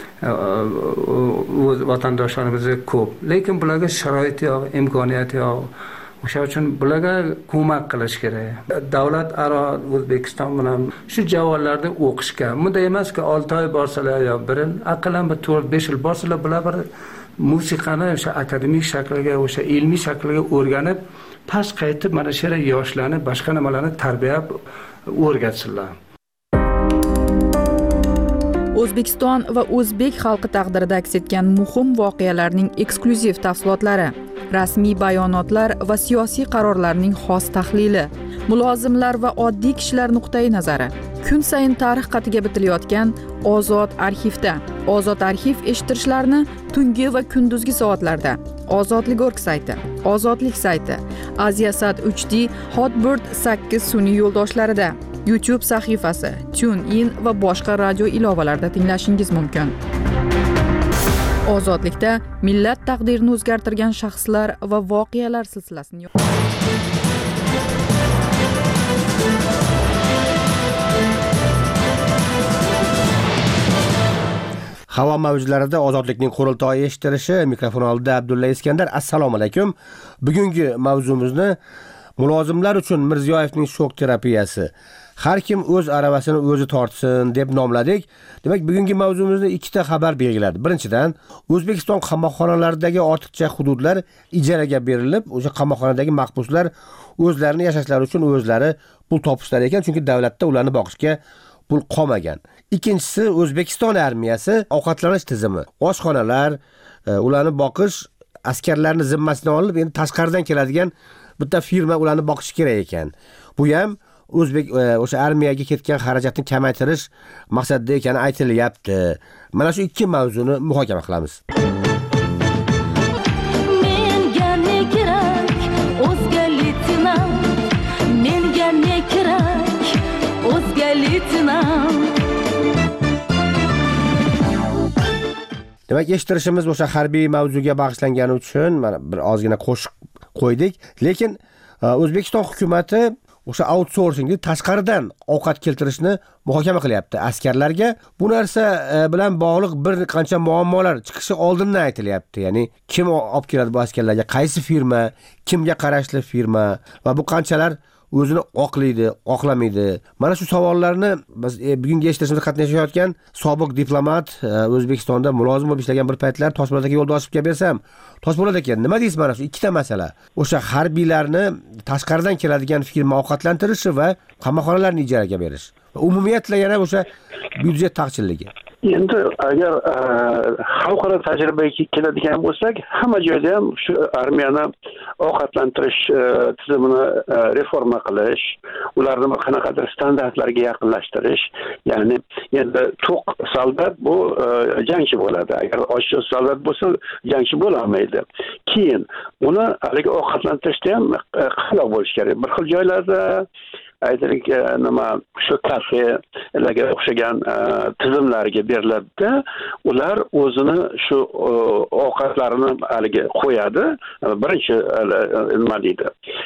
o'z vatandoshlarimizga ko'p, lekin bularga sharoit yo'q, imkoniyat yo'q. O'sha uchun bularga ko'mak qilish kerak. Davlat aro O'zbekiston bilan shu javonlarda o'qishga, bunday emaski 6 oy borsalar yo bir yil, aqallan bir 4-5 yil borsalar bular bir musiqani o'sha akademik shakliga, o'sha ilmiy shakliga o'rganib, past qaytib mana shu yoshlarni boshqa nimalarni tarbiyalab o'rgatsinlar. O'zbekiston va o'zbek xalqi taqdirida aks etgan muhim voqealarning eksklyuziv tafsilotlari, rasmiy bayonotlar va siyosiy qarorlarning xos tahlili, mulozimlar va oddiy kishilar nuqtai nazari. Kun sayin tarix qatiga bitilayotgan Ozod arxivda. Ozod arxiv eshittirishlarni tungi va kunduzgi soatlarda. Ozodlik.org sayti, Ozodlik sayti, Aziasat 3D, Hotbird 8 sun'iy yo'ldoshlarida, YouTube sahifasi, TuneIn va boshqa radio ilovalarida tinglashingiz mumkin. Ozodlikda millat taqdirini o'zgartirgan shaxslar va voqealar silsilasini Havo mavjlarida ozodlikning qurultoyi eshitilishi. Mikrofon oldida Abdulla Iskandar. Assalomu alaykum. Bugungi mavzumizni mulozimlar uchun Mirziyoyevning shok terapiyasi. Har kim o'z aravasini o'zi tortsin deb nomladik. Demak, bugungi mavzumizni ikkita xabar belgiladi. Birinchidan, O'zbekiston qamoqxonalaridagi ortiqcha hududlar ijaraga berilib, o'sha qamoqxonadagi mahbuslar o'zlarini yashashlari uchun o'zlari pul topishlar ekan, chunki davlatda ularni boqishga pul qolmagan. Ikkinchisi, O'zbekiston armiyasi ovqatlanish tizimi. Oshxonalar, ularni boqish askarlarni zimmasiga olib, endi tashqaridan keladigan bitta firma ularni boqishi kerak ekan. Bu ham o'sha armiyaga ketgan xarajatni kamaytirish maqsadida ekani aytilyapti. Mana shu ikki mavzuni muhokama qilamiz. Menga ne kerak, o'zga leytenant. Menga ne kerak, o'zga leytenant. Demak, eshittirishimiz o'sha harbiy mavzuga bag'ishlangani uchun mana bir ozgina qo'shib qo'ydik. Lekin O'zbekiston hukumatı o'sha outsourcing, tashqaridan ovqat keltirishni muhokama qilyapti askarlarga. Bu narsa bilan bog'liq bir qancha muammolar chiqishi oldindan aytilyapti. Ya'ni kim olib keladi bu askarlarga, qaysi firma, kimga qarashli firma va bu qanchalar o'zini oqlaydi, oqlamaydi. Mana shu savollarni biz bugungi eshitishimizda qatnashayotgan sobiq diplomat, O'zbekistonda mulozim bo'lib ishlagan bir paytlar Toshpo'lat aka Yo'ldoshevga bersam, Toshpo'lat aka, nima deysiz mana shu ikkita masala? O'sha harbiylarni tashqaridan keladigan firma ovqatlantirishi va qamoqxonalarni ijaraga berish. Umumiyatla yana o'sha byudjet taqchilligi. Endi agar xalqaro tajribaga keladigan bo'lsak, hamma joyda ham shu armiyani ovqatlantirish tizimini reforma qilish, ularni qanaqadir standartlarga yaqinlashtirish, ya'ni endi to'q soldat bu jangchi bo'ladi. Agar ochiq soldat bo'lsa, jangchi bo'la olmaydi. Keyin uni haligi ovqatlantirishda ham qanday bo'lish kerak? Bir xil joylarda aytaylik, nima shu kafelarga o'xshagan tizimlarga beriladi. Ular o'zini shu ovqatlarini haligi qo'yadi. Birinchi nima deydi?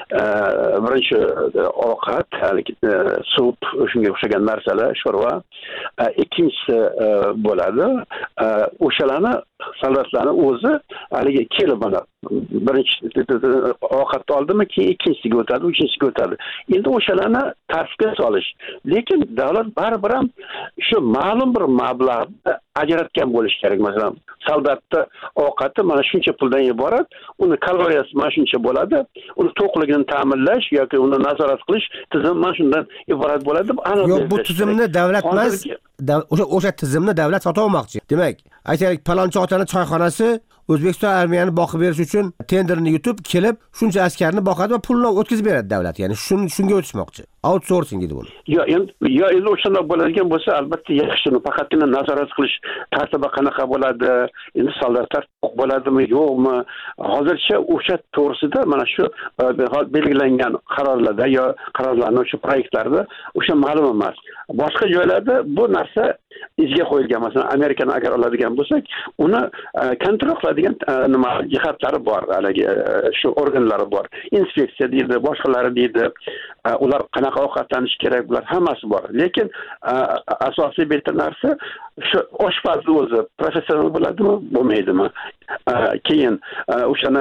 Birinchi ovqat, haligi sup, shunga o'xshagan narsalar, sho'rva. Ikkinchisi bo'ladi. O'shalarni soldatlarni o'zi haligi kelib mana birinchi ovqatni oldimi, keyin ikkinchisiga o'tadi, uchinchisiga o'tadi. Endi o'shalarni tartibga solish. Lekin davlat baribir ham shu ma'lum bir mablag'ni ajratgan bo'lish kerak. Masalan, soldatni ovqati mana shuncha puldan iborat, uni kaloriyasi mana shuncha bo'ladi, uni to'qligini ta'minlash yoki uni nazorat qilish tizimi mana shundan iborat bo'ladi. Yo'q, bu tizimni davlat emas, o'sha tizimni davlat sotib olmoqchi. Demak, aytaylik, palonchi otaning choyxonasi O'zbekiston armiyani boqib berish uchun tenderni yutib kelib, shuncha askarni boqadi va pulni o'tkazib beradi davlat. Ya'ni shunga o'tishmoqchi. Outsourcing deydi buni. Endi o'shanda bo'ladigan bo'lsa, albatta yaxshi, faqatgina nazorat qilish tartibi qanaqa bo'ladi, endi soldatlar bo'ladimi, yo'qmi? Hozircha o'sha to'g'risida mana shu belgilangan qarorlarda yo qarorlarning shu proyektlarda o'sha ma'lum emas. Boshqa joylarda bu narsa izga qo'yilgan. Masalan, Amerikani agar oladigan bo'lsak, uni kontrol qiladigan nima jihatlari bor, haligi shu organlari bor. Inspeksiya deydi, boshqalari deydi. Ular qanaqa ovqatlanish kerak, bular hammasi bor. Lekin asosiy bitta narsa shu oshpazni o'zi professional bo'ladimi, bo'lmaydimi? Keyin o'shani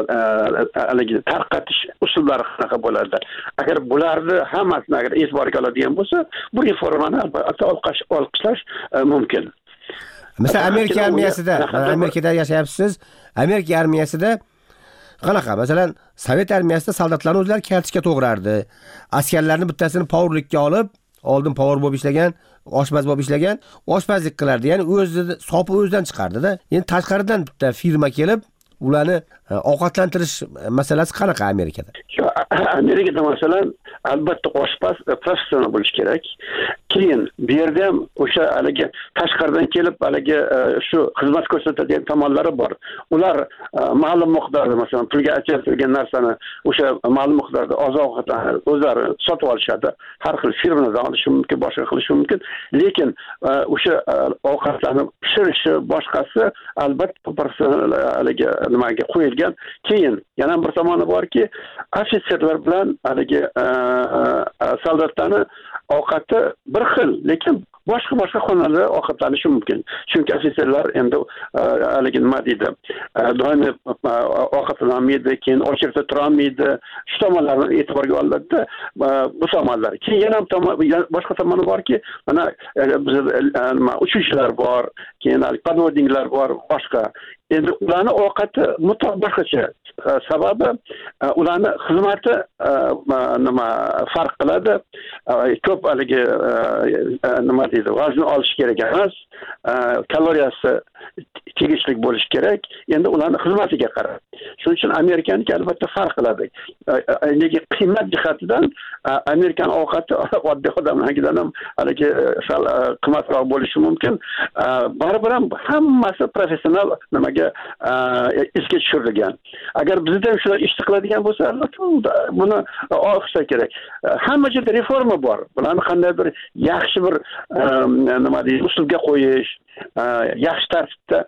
haligi tarqatish usullari qanaqa bo'ladi? Agar bularni hammasini agar e'tiborga oladigan bo'lsa, bu reformani olqishlash mumkin. Masalan, Amerika armiyasida, Amerikada yashayapsiz. Amerika armiyasida qanaqa? Masalan, Sovet armiyasida soldatlarni o'zlari kartochka to'g'rardi. Askarlarni bittasini powerlikka olib, oldin power bo'lib ishlagan, oshpaz bo'lib ishlagan, oshpazlik qilardi. Ya'ni sopi o'zidan chiqardi-da. Endi tashqaridan bitta firma kelib, ularni ovqatlantirish masalasi qanaqa Amerikada? Amerikada masalan albatta oshpaz professional bo'lish kerak. Keyin bu yerda ham o'sha haligi tashqaridan kelib haligi shu xizmat ko'rsatadigan tomonlari bor. Ular ma'lum miqdorda masalan pulga ajratilgan narsani o'sha ma'lum miqdorda oziq-ovqatlarni o'zlari sotib olishadi. Har xil firmalardan olishi mumkin, boshqa qilishi mumkin. Lekin o'sha ovqatlarni pishirishi boshqasi albatta professional haligi nimaga qo'yilgan. Keyin yana bir tomoni borki, ofitserlar bilan haligi soldatlarni ovqati bir xil, lekin boshqa xonalarda ovqatlanishi mumkin. Chunki ofitserlar endi haligi nima deydi, doimiy ovqatlanmaydi, keyin ochlikda turolmaydi. Shu tomonlarni e'tiborga olinadi. Bu tomonlar. Keyin yana boshqa tomoni borki, mana nima uchuvchilar bor, keyin podvodniklar bor, boshqa. Endi ularni ovqati mutlaq boshqacha. Sababi ularni xizmati nima farq qiladi. Ko'p haligi nima deydi, vazn olish kerak emas. Kaloriyasi tegishli bo'lish kerak. Endi ularni xizmatiga qarab. Shuning uchun Amerikaniki albatta farq qiladi. Lekin qiymat jihatidan Amerikan ovqati oddiy odamlardan ham haligi sal qimmatroq bo'lishi mumkin. Baribir ham hammasi professional nimaga isga tushirilgan. Agar bizda shular ish qiladigan bo'lsa, albatta buni olqishlar kerak. Hamma joyda reforma bor. Bularni qanday bir yaxshi bir nima deydi, usulga qo'yish, yaxshi tartibda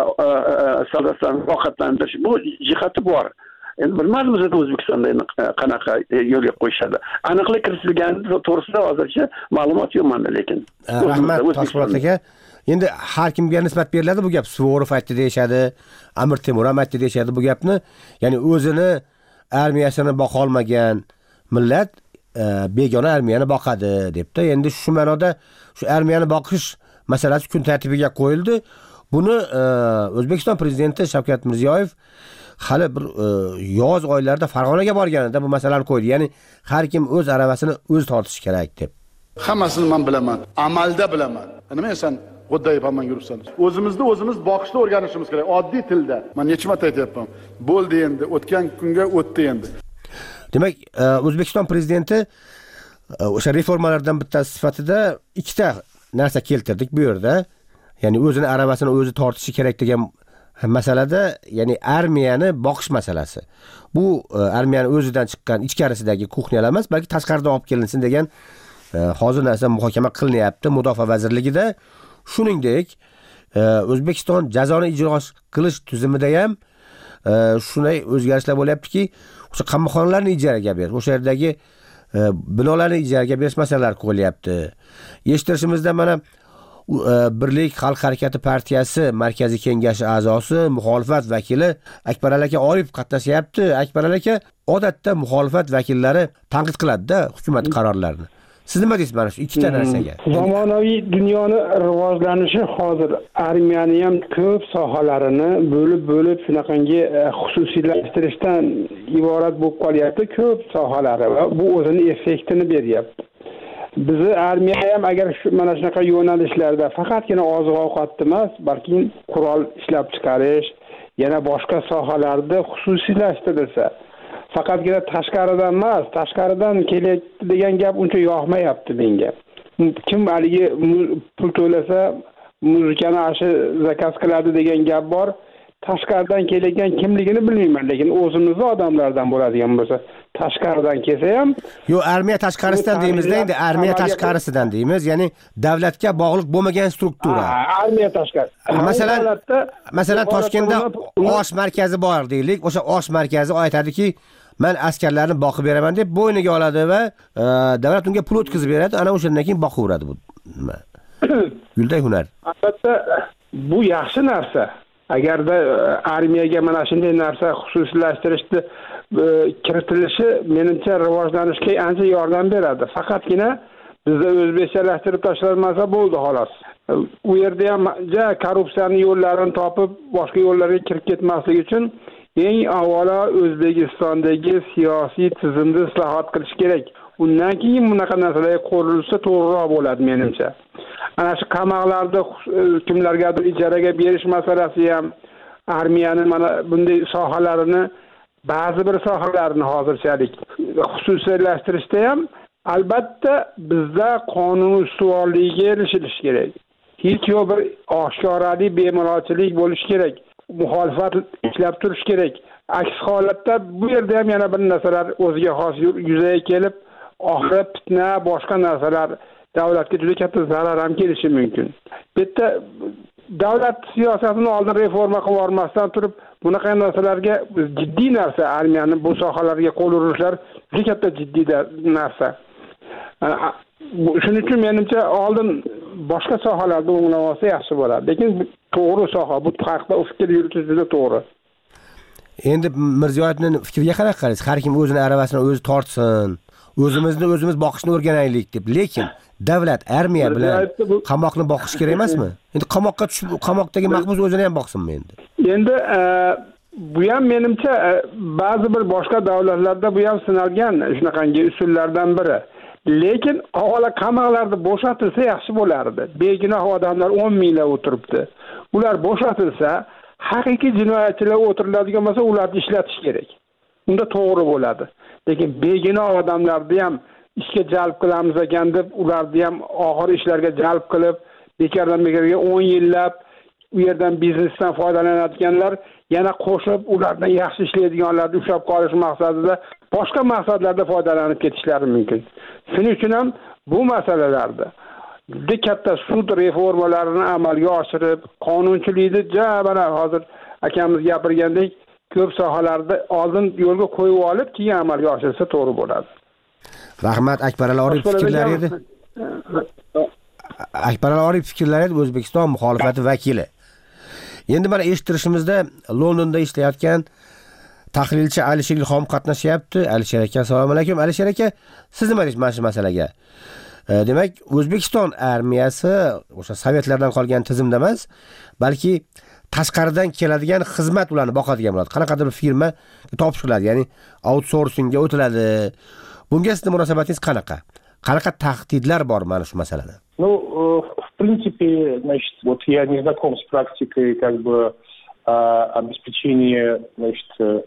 soldatlarni ovqatlantirish, bu jihati bor. Endi bilmadim bizda O'zbekistonda qanaqa yo'lga qo'yishadi. Aniqlik kiritilgani to'g'risida hozircha ma'lumot yo'q menda, lekin. Rahmat Toshpo'lat aka. Endi har kimga nisbat beriladi bu gap. Suvorov aytdi deyshadi, Amir Temur ham aytdi deyshadi bu gapni. Ya'ni o'zini armiyasini boqa olmagan millat begona armiyani boqadi debdi. Endi shu ma'noda shu armiyani boqish masalasi kun tartibiga qo'yildi. Buni O'zbekiston prezidenti Shavkat Mirziyoyev hali bir yoz oylarida Farg'onaga borganida bu masalani qo'ydi. Ya'ni har kim o'z aravasini o'zi tortishi kerak deb. Hammasini men bilaman, amalda bilaman. Nima sen g'o'ddayib hamma yuribsan? O'zimizni o'zimiz boqishni o'rganishimiz kerak, oddiy tilda. Men necha marta aytyapman. Bo'ldi endi, o'tgan kunga o'tdi endi. Demak, O'zbekiston prezidenti o'sha reformalardan bittasi sifatida ikkita narsa keltirdik bu yerda. Ya'ni o'zini aravasini o'zi tortishi kerak degan masalada, ya'ni armiyani boqish masalasi. Bu armiyani o'zidan chiqqan ichkarisidagi kuxniyalar emas, balki tashqaridan olib kelinsin degan hozir narsa muhokama qilinyapti Mudofaa vazirligida. Shuningdek, O'zbekiston jazoni ijro qilish tizimida ham shunday o'zgarishlar bo'lyaptiki, o'sha qamoqxonalarni ijaraga berish, o'sha yerdagi binolarni ijaraga berish masalalari qo'yilyapti. Eshitishimizda mana Birlik xalq harakati partiyasi markaziy kengashi a'zosi, muxolifat vakili Akbar aka Orif qatnashyapti. Akbar aka odatda muxolifat vakillari tanqid qiladi-da hukumat qarorlarini. Siz nima deysiz mana shu ikkita narsaga? Zamonaviy dunyoning rivojlanishi hozir armiyani ham ko'p sohalarini bo'lib shunaqangi xususiylashtirishdan iborat bo'lib qolyapti, ko'p sohalari va bu o'zini effektini beryapti. Bizi armiya ham agar mana shunaqa yo'nalishlarda faqatgina oziq-ovqat emas, balki qurol ishlab chiqarish, yana boshqa sohalarda xususiylashtirilsa, faqatgina tashqaridan emas, tashqaridan kelyapti degan gap uncha yoqmayapti menga. Kim haligi pul to'lasa muzikani ashi zakaz qiladi degan gap bor. Tashqaridan kelgan kimligini bilmayman, lekin o'zimizning odamlardan bo'ladigan bo'lsa, tashqaridan kelsa ham armiya tashqarisidan deymiz-da, endi armiya tashqarisidan deymiz, ya'ni davlatga bog'liq bo'lmagan struktura. Armiya tashqari. Masalan Toshkentda osh markazi bor deylik. O'sha osh markazi aytadiki, men askarlarni boqib beraman deb bo'yniga oladi va davlat unga pul o'tkazib beradi, ana o'shandan keyin boqaveradi bu nima? Gulday hunar. Albatta bu yaxshi narsa. Agarda armiyaga mana shunday narsa xususiylashtirishni kiritilishi menimcha rivojlanishga ancha yordam beradi. Faqatgina bizda o'zbekchalashtirib tashlanmasa bo'ldi xolos. U yerda ham korrupsiyaning yo'llarini topib, boshqa yo'llarga kirib ketmaslik uchun eng avvalo O'zbekistondagi siyosiy tizimni islohot qilish kerak. Undan keyin bunaqa narsalarga qo'rilsa to'g'riroq bo'ladi menimcha. Ana shu qamoqlarda kimlargadir ijaraga berish masalasi ham armiyani mana bunday sohalarini ba'zi bir sohalarini hozirchalik xususiylashtirishda ham albatta bizda qonun ustuvorligiga erishilishi kerak. Hech yo'q bir oshkoralik, bemalolchilik bo'lishi kerak. Muxolifat ishlab turish kerak. Aks holatda bu yerda ham yana bir narsalar o'ziga xos yuzaga kelib, oxiri fitna, boshqa narsalar davlatga juda katta zarar ham kelishi mumkin. Bitta davlat siyosatini oldin reforma qilib yubormasdan turib, bunaqa narsalarga jiddiy narsa, armiyani bu sohalarga qo'l urishlar juda katta jiddiy narsa. Shuning uchun menimcha oldin boshqa sohalarda o'nglab olsa yaxshi bo'ladi. Lekin to'g'ri soha, bu haqda fikr yuritish juda to'g'ri. Endi Mirziyoyevning fikriga qanaqa qaraysiz? Har kim o'zini aravasini o'zi tortsin, o'zimiz boqishni o'rganaylik deb. Lekin davlat armiya bilan qamoqni boqish kerak emasmi? Endi qamoqqa tushib, qamoqdagi mahbus o'zini ham boqsinmi endi? Endi bu ham menimcha ba'zi bir boshqa davlatlarda bu ham sinalgan shunaqangi usullardan biri. Lekin avvalo qamoqlarda bo'shatilsa yaxshi bo'lardi. Begunoh odamlar 10 minglab o'tiribdi. Ular bo'shatilsa, haqiqiy jinoyatchilar o'tiriladigan bo'lsa, ularni ishlatish kerak. Unda to'g'ri bo'ladi. Lekin begunoh odamlarni ham ishga jalb qilamiz ekan deb, ularni ham og'ir ishlarga jalb qilib, bekordan bekorga 10 yillab u yerdan biznesdan foydalanadiganlar yana qo'shib ulardan yaxshi ishlaydiganlarni ushlab qolish maqsadida boshqa maqsadlarda foydalanib ketishlari mumkin. Shuning uchun ham bu masalalarda juda katta sud reformalarini amalga oshirib, qonunchilikni mana hozir akamiz gapirgandek ko'p sohalarda oldin yo'lga qo'yib olib, keyin amalga oshirsa to'g'ri bo'ladi. Rahmat Akbarali Oripov fikrlari edi. Akbarali Oripov fikrlari edi, O'zbekiston muxolifati vakili. Endi mana eshittirishimizda Londonda ishlayotgan tahlilchi Alisher Ilhom qatnashyapti. Alisher aka, assalomu alaykum. Alisher aka, siz nima deysiz mana shu masalaga? Demak, O'zbekiston armiyasi o'sha sovetlardan qolgan tizimda emas, balki tashqaridan keladigan xizmat ularni boqadigan bo'ladi. Qanaqadir bir firma topshiriladi, ya'ni outsourcingga o'tiladi. Bunga sizning munosabatingiz qanaqa? Qanaqa tahdidlar bor mana shu masalada? Ну, в принципе, значит, вот я не знаком с практикой как бы обеспечения, значит,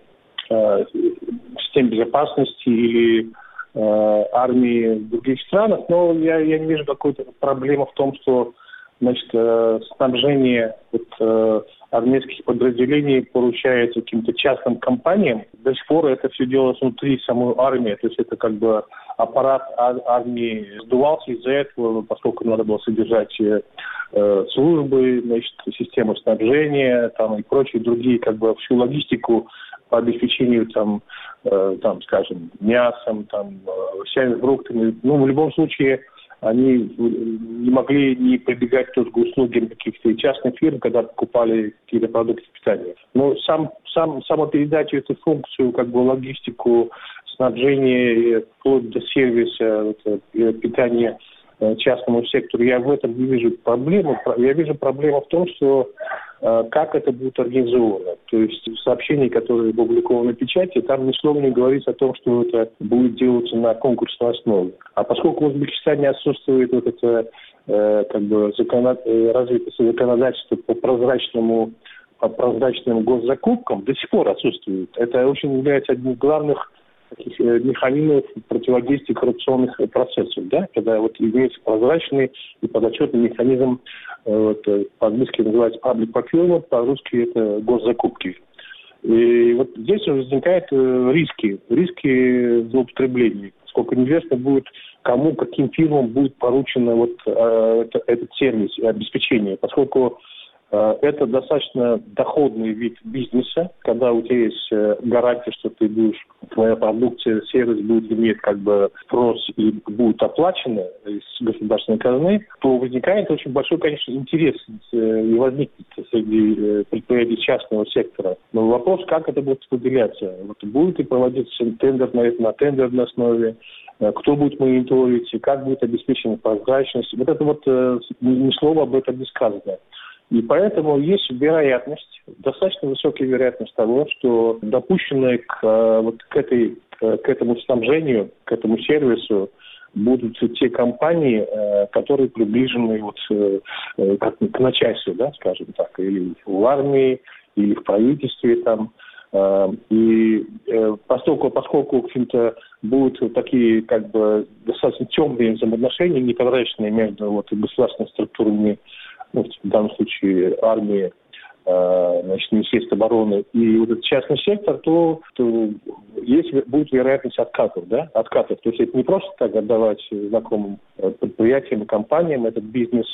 систем безопасности или армии в других странах, но я не вижу какой-то проблемы в том, что, значит, снабжение вот, армейских подразделений поручается каким-то частным компаниям. До сих пор это все делалось внутри самой армии, то есть это как бы аппарат армии сдувался из-за этого, поскольку надо было содержать службы, значит, систему снабжения там, и прочие другие, как бы всю логистику по обеспечению там, скажем, мясом, там, овощами, фруктами. Ну, в любом случае, они не могли не прибегать тоже к услугам каких-то частных фирм, когда покупали какие-то продукты питания. Но само передачу эту функцию, как бы логистику, снабжение, вплоть до сервиса, питания частному сектору, я в этом не вижу проблемы. Я вижу проблему в том, что как это будет организовано. То есть в сообщении, которое опубликовано в печати, там ни слова не говорится о том, что это будет делаться на конкурсной основе. А поскольку в Узбекистане отсутствует вот это как бы развитое законодательство по прозрачным госзакупкам, до сих пор отсутствует. Это очень является одним из главных таких механизмов противодействия коррупционных процессов, да, когда вот имеется прозрачный и подотчетный механизм, вот, по-английски называется public procurement, по-русски это госзакупки. И вот здесь возникают риски злоупотребления, поскольку неизвестно будет, кому, каким фирмам будет поручено вот этот сервис и обеспечение, поскольку это достаточно доходный вид бизнеса, когда у тебя есть гарантия, что твоя продукция, сервис будет иметь как бы спрос и будет оплачено из государственной казны, то возникает очень большой, конечно, интерес и возникнет среди предприятий частного сектора. Но вопрос, как это будет распределяться? Вот будет ли проводиться тендер на тендерной основе? Кто будет мониторить? Как будет обеспечена прозрачность? Вот это вот ни слова об этом не сказано. И поэтому есть вероятность, достаточно высокая вероятность того, что допущенные к этому снабжению, к этому сервису будут те компании, которые приближены вот, к начальству, да, скажем так, или в армии, или в правительстве там. И поскольку, в общем-то, будут такие как бы достаточно темные взаимоотношения, непрозрачные между государственными структурами, в данном случае армией, Министерство обороны и этот частный сектор, то будет вероятность откатов, да? Откатов. То есть это не просто так отдавать знакомым предприятиям, компаниям этот бизнес,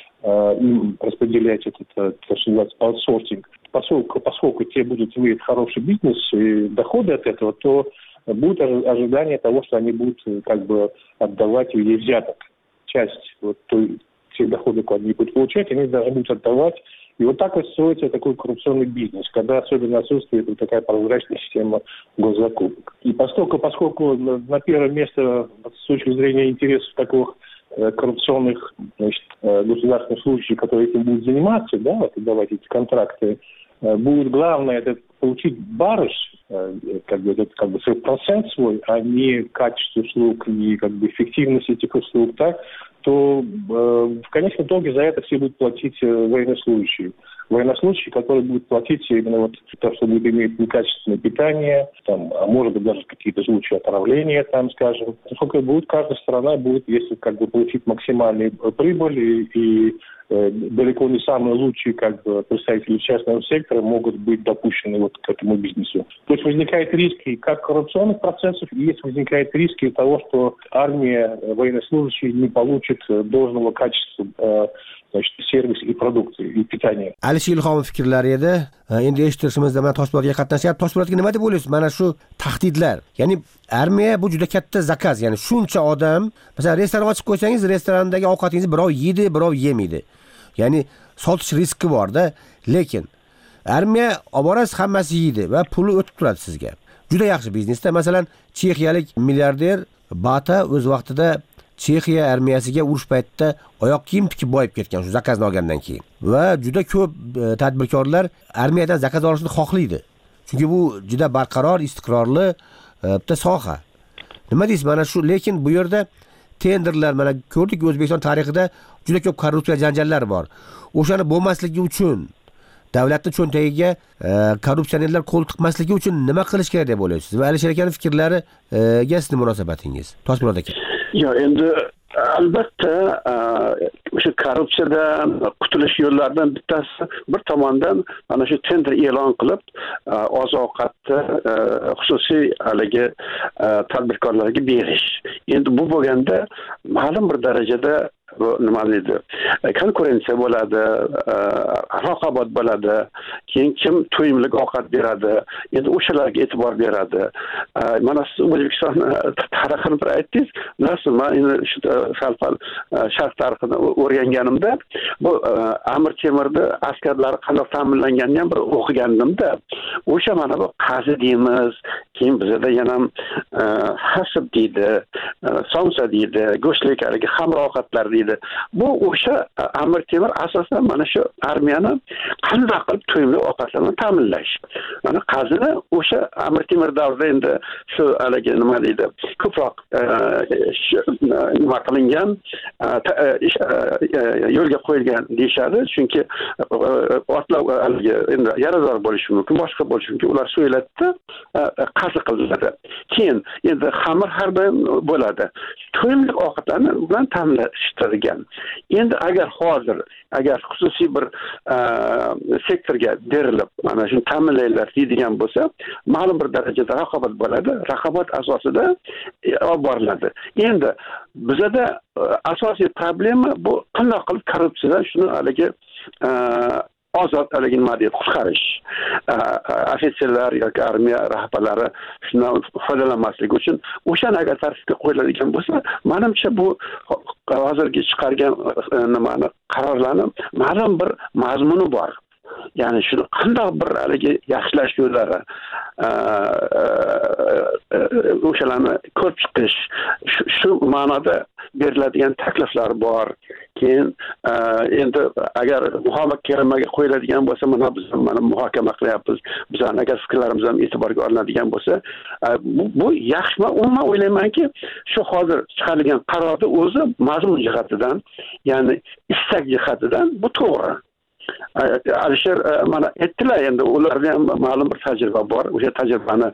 им распределять этот, то, что называется, аутсорсинг. Поскольку те будут иметь хороший бизнес и доходы от этого, то будет ожидание того, что они будут как бы отдавать в виде взяток. Часть тех доходов, которые они будут получать, они даже будут отдавать. И вот так вот строится такой коррупционный бизнес, когда особенно отсутствует такая прозрачная система госзакупок. И поскольку на первое место с точки зрения интересов таких коррупционных государственных служащих, которые этим будут заниматься, да, отдавать эти контракты, будет главное это получить барыш, как бы свой процент свой, а не качество услуг, не как бы эффективность этих услуг, так, то в конечном итоге за это все будут платить военнослужащие. Военнослужащие, которые будут платить именно то, что будет иметь некачественное питание, там, а может быть даже какие-то случаи отравления, там, скажем. Поскольку каждая страна будет, если как бы получить максимальную прибыль и далеко не самые лучшие как бы представители частного сектора могут быть допущены к этому бизнесу. То есть возникает риски как коррупционных процессов, и возникает риски того, что армия, военнослужащие не получат должного качества servis и продукции, и питания. Alisher Ilhomov fikrlari edi. Endi eshittirishimizda mana Toshpo'latga qatnashyapti. Toshpo'latga nima deb o'ylaysiz? Mana shu tahdidlar. Ya'ni armiya bu juda katta zakaz. Ya'ni shuncha odam, masalan, restoran ochib qo'ysangiz, restorandagi ovqatingizni birov yeydi, birov yemaydi. Ya'ni sotish riski bor-da. Lekin armiya olib borasiz, hammasi yeydi va puli o'tib turadi sizga. Juda yaxshi biznesda. Masalan, chexiyalik milliarder Bata o'z vaqtida Chexiya armiyasiga urush paytida oyoq kiyim tikib boyib ketgan shu zakazni olgandan keyin. Va juda ko'p tadbirkorlar armiyadan zakaz olishni xohlaydi. Chunki bu juda barqaror, istiqrorli bitta soha. Nima deysiz? Mana shu, lekin bu yerda tenderlar, mana ko'rdik, O'zbekiston tarixida juda ko'p korrupsiya janjallari bor. O'shani bo'lmasligi uchun davlatning cho'ntagiga korrupsionerlar qo'l tiqmasligi uchun nima qilish kerak deb o'ylaysiz? Va Alisher akaning fikrlariga sizning munosabatingiz? Toshpo'lat aka. Yo, endi albatta o'sha korrupsiyadan qutulish yo'llaridan bittasi bir tomondan mana shu tender e'lon qilib oziq-ovqatni xususiy haligi tadbirkorlarga berish. Endi bu bo'lganda ma'lum bir darajada nima deydi, konkurensiya bo'ladi, raqobat bo'ladi, keyin kim to'yimli ovqat beradi, endi o'shalarga e'tibor beradi. Mana siz O'zbekiston tarixini bir aytdingiz, bilasizmi, men shu sal-pal sharq tarixini o'rganganimda, bu Amir Temurni askarlari qanday ta'minlanganini ham bir o'qigandimda, o'sha mana bu qazi deymiz, keyin bizda yana hasib deydi, somsa deydi, go'shtlik haligi xamir ovqatlar deydi. Bu o'sha Amir Temur asosan mana shu armiyani qanday qilib to'yimli ovqatlarni ta'minlash. Mana qazini o'sha Amir Temur davrida endi shu haligi nima deydi, ko'proq nima qilingan, yo'lga qo'yilgan deyishadi, chunki otlar haligi endi yarador bo'lishi mumkin, boshqa bo'lishi mumkin, ular so'yiladi, qazi qilinadi. Keyin endi xamir har doim bo'ladi. To'yimli ovqatlarni bilan ta'minlashtirilgan. Endi agar xususiy bir sektorga berilib, mana shuni ta'minlaylar deydigan bo'lsa, ma'lum bir darajada raqobat bo'ladi. Raqobat asosida olib boriladi. Endi bizda asosiy problema bu qanday qilib korrupsiyadan shuni haligi ozod haligi nima deydi, qutqarish. Ofitserlar yoki armiya rahbarlari shundan foydalanmasligi uchun o'shani agar tartibga qo'yiladigan bo'lsa, menimcha bu hozirgi chiqargan nimani qarorlarni ma'lum bir mazmuni bor. Ya'ni shuni qanday bir haligi yaxshilash yo'llari, o'shalarni ko'rib chiqish, shu ma'noda beriladigan takliflar bor. Keyin endi agar muhokamaga qo'yiladigan bo'lsa, biz muhokama qilyapmiz. Bizning agar fikrlarimiz ham e'tiborga olinadigan bo'lsa, bu yaxshi. Men umuman o'ylaymanki, shu hozir chiqarilgan qarorni o'zi mazmun jihatidan, ya'ni istak jihatidan bu to'g'ri. Alisher mana aytdilar, endi ularda ham ma'lum bir tajriba bor. O'sha tajribani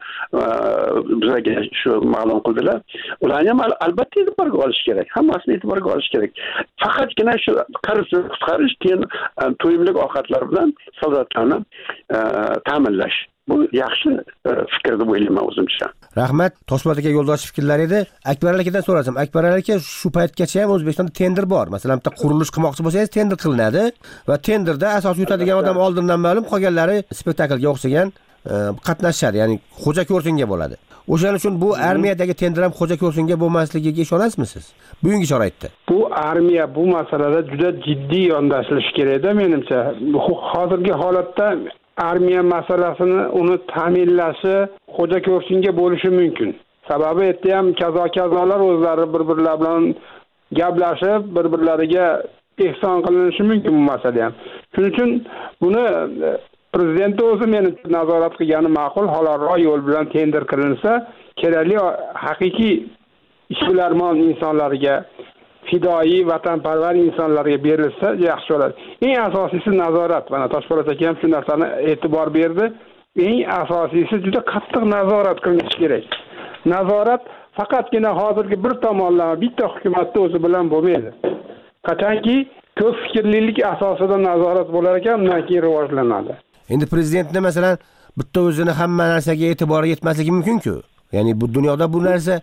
bizga shu ma'lum qildilar. Ularni ham albatta e'tiborga olish kerak. Hammasini e'tiborga olish kerak. Faqatgina shu qarzni qutqarish, keyin to'yimli ovqatlar bilan soldatlarni ta'minlash. Bu yaxshi fikr deb o'ylayman o'zimcha. Rahmat. Toshpo'lat aka yo'ldosh fikrlar edi. Akbar akadan so'rasam, Akbar aka shu paytgacha ham O'zbekistonda tender bor. Masalan, bitta qurilish qilmoqchi bo'lsangiz, tender qilinadi va tenderda asos yutadigan odam oldindan ma'lum, qolganlari spektaklga o'xshagan qatnashadi, ya'ni xo'ja ko'rsinga bo'ladi. O'shaning uchun bu armiyadagi tender ham xo'ja ko'rsinga bo'lmasligiga ishonasizmi siz? Bugungi sharoitda. Bu armiya bu masalada juda jiddiy yondashilishi kerak-da menimcha. Hozirgi holatda armiya masalasini uni ta'minlashi xo'ja ko'rsinga bo'lishi mumkin. Sababi yerda ham kazolar o'zlari bir-birlar bilan gaplashib, bir-birlariga ehson qilinishi mumkin bu masala ham. Shuning uchun buni prezident o'zi meni nazorat qilgani ma'qul, halolroq yo'l bilan tender qilinsa, kerakli haqiqiy ishbilarmon insonlarga, fidoi vatanparvar insonlarga berilsa yaxshi bo'ladi. Eng asosiysi nazorat. Mana Toshpo'lat aka ham shu narsani e'tibor berdi. Eng asosiysi juda qattiq nazorat qilinishi kerak. Nazorat faqatgina hozirgi bir tomonlama bitta hukumatning o'zi bilan bo'lmaydi. Qachonki ko'p fikrlilik asosida nazorat bo'lar ekan, undan keyin rivojlanadi. Endi prezidentni masalan bitta o'zini hamma narsaga e'tibori yetmasligi mumkin-ku. Ya'ni bu dunyoda bu narsa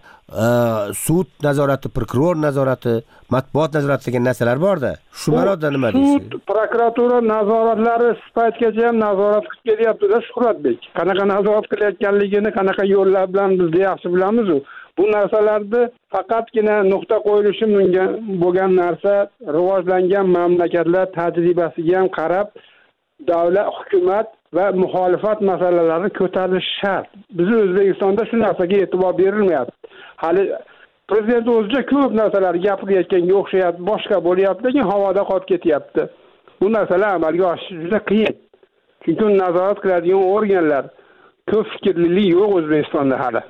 sud nazorati, prokuror nazorati, matbuot nazorati degan narsalar bor-da. Shu ma'noda nima deysiz? Sud, prokuratura nazoratlari sifatgacha ham nazorat qilib kelyapti-da Shuhratbek. Qanaqa nazorat qilayotganligini, qanaqa yo'llar bilan biz yaxshi bilamiz-ku. Bu narsalarda faqatgina nuqta qo'yilishi mumkin bo'lgan narsa rivojlangan mamlakatlar tajribasiga ham qarab davlat, hukumat va muxolifat masalalarini ko'tarish shart. Biz O'zbekistonda shu narsaga e'tibor berilmayapti. Hali prezident o'zicha ko'p narsalar gapirayotganga o'xshayapti, boshqa bo'lyapti, lekin havoda qolib ketyapti. Bu narsalar amalga oshishi juda qiyin. Chunki nazorat qiladigan organlar ko'p fikrlilik yo'q O'zbekistonda hali.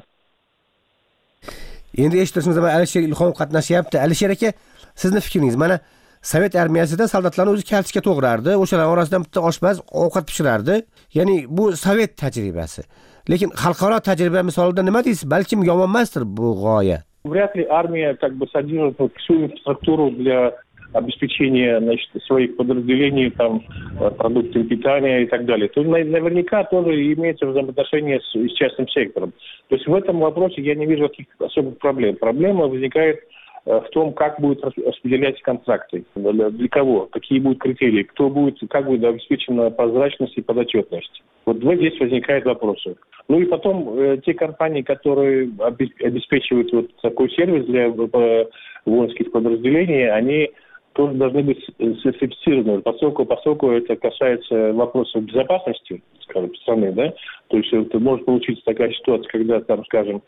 Endi eshitishimizda Alisher Ilhom qatnashyapti. Alisher aka, sizning fikringiz, mana Sovet armiyasida soldatlarni o'zi kaltishga to'g'rardi. O'shalar orasidan bitta oshpaz ovqat pishirardi. Ya'ni bu sovet tajribasi. Lekin xalqaro tajriba misolida nima deysiz? Balkim yomon emasdir bu g'oya. Вряд ли армия содержит всю инфраструктуру для обеспечения, значит, своих подразделений, там, продуктами питания и так далее. То наверняка тоже имеется взаимоотношение с частным сектором. То есть в этом вопросе я не вижу каких-то особых проблем. Проблема возникает в том, как будут распределяться контракты, для кого, какие будут критерии, кто будет, как будет обеспечена прозрачность и подотчетность. Вот здесь возникают вопросы. Ну и потом те компании, которые обеспечивают вот такой сервис для воинских подразделений, они тоже должны быть сертифицированы, поскольку это касается вопросов безопасности, скажем, страны, да, то есть это может получиться такая ситуация, когда, там, скажем,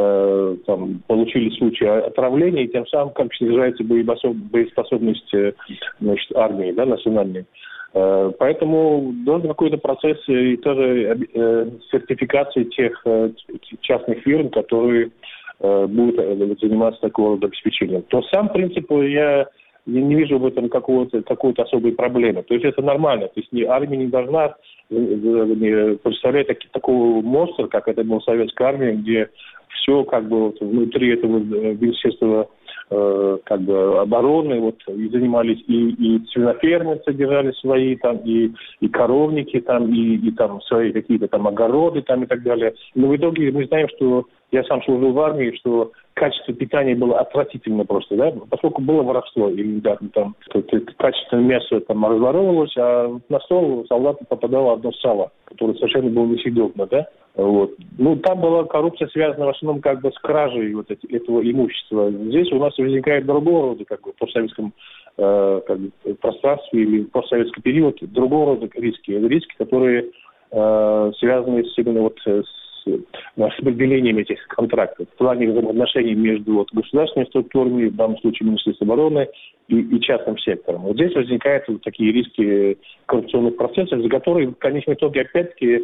там, получили случай отравления, и тем самым как снижается боеспособность, значит, армии, да, национальной. Поэтому должен какой-то процесс и тоже сертификации тех частных фирм, которые будут заниматься такого рода обеспечением. То сам принцип я не вижу в этом какой-то особой проблемы. То есть это нормально. То есть армия не должна представлять такого монстра, как это была советская армия, где все как бы вот внутри этого министерства как бы обороны вот и занимались и свинофермы содержали свои там и коровники там и там свои какие-то там огороды там и так далее. Но в итоге мы знаем, что я сам служил в армии, что качество питания было отвратительно просто, да, поскольку было воровство, и да, там качественное мясо там разворовывалось, а на стол солдату попадало одно сало, которое совершенно было несъедобно, да. Вот. Ну, там была коррупция, связана в основном как бы с кражей вот этого имущества. Здесь у нас возникает другого рода, как бы, в постсоветском как бы, пространстве или в постсоветский период, другого рода риски. Риски, которые связаны именно вот с распределением этих контрактов в плане взаимоотношений между вот, государственными структурами, в данном случае Министерством обороны, и частным сектором. Вот здесь возникают вот такие риски коррупционных процессов, за которые в конечном итоге опять-таки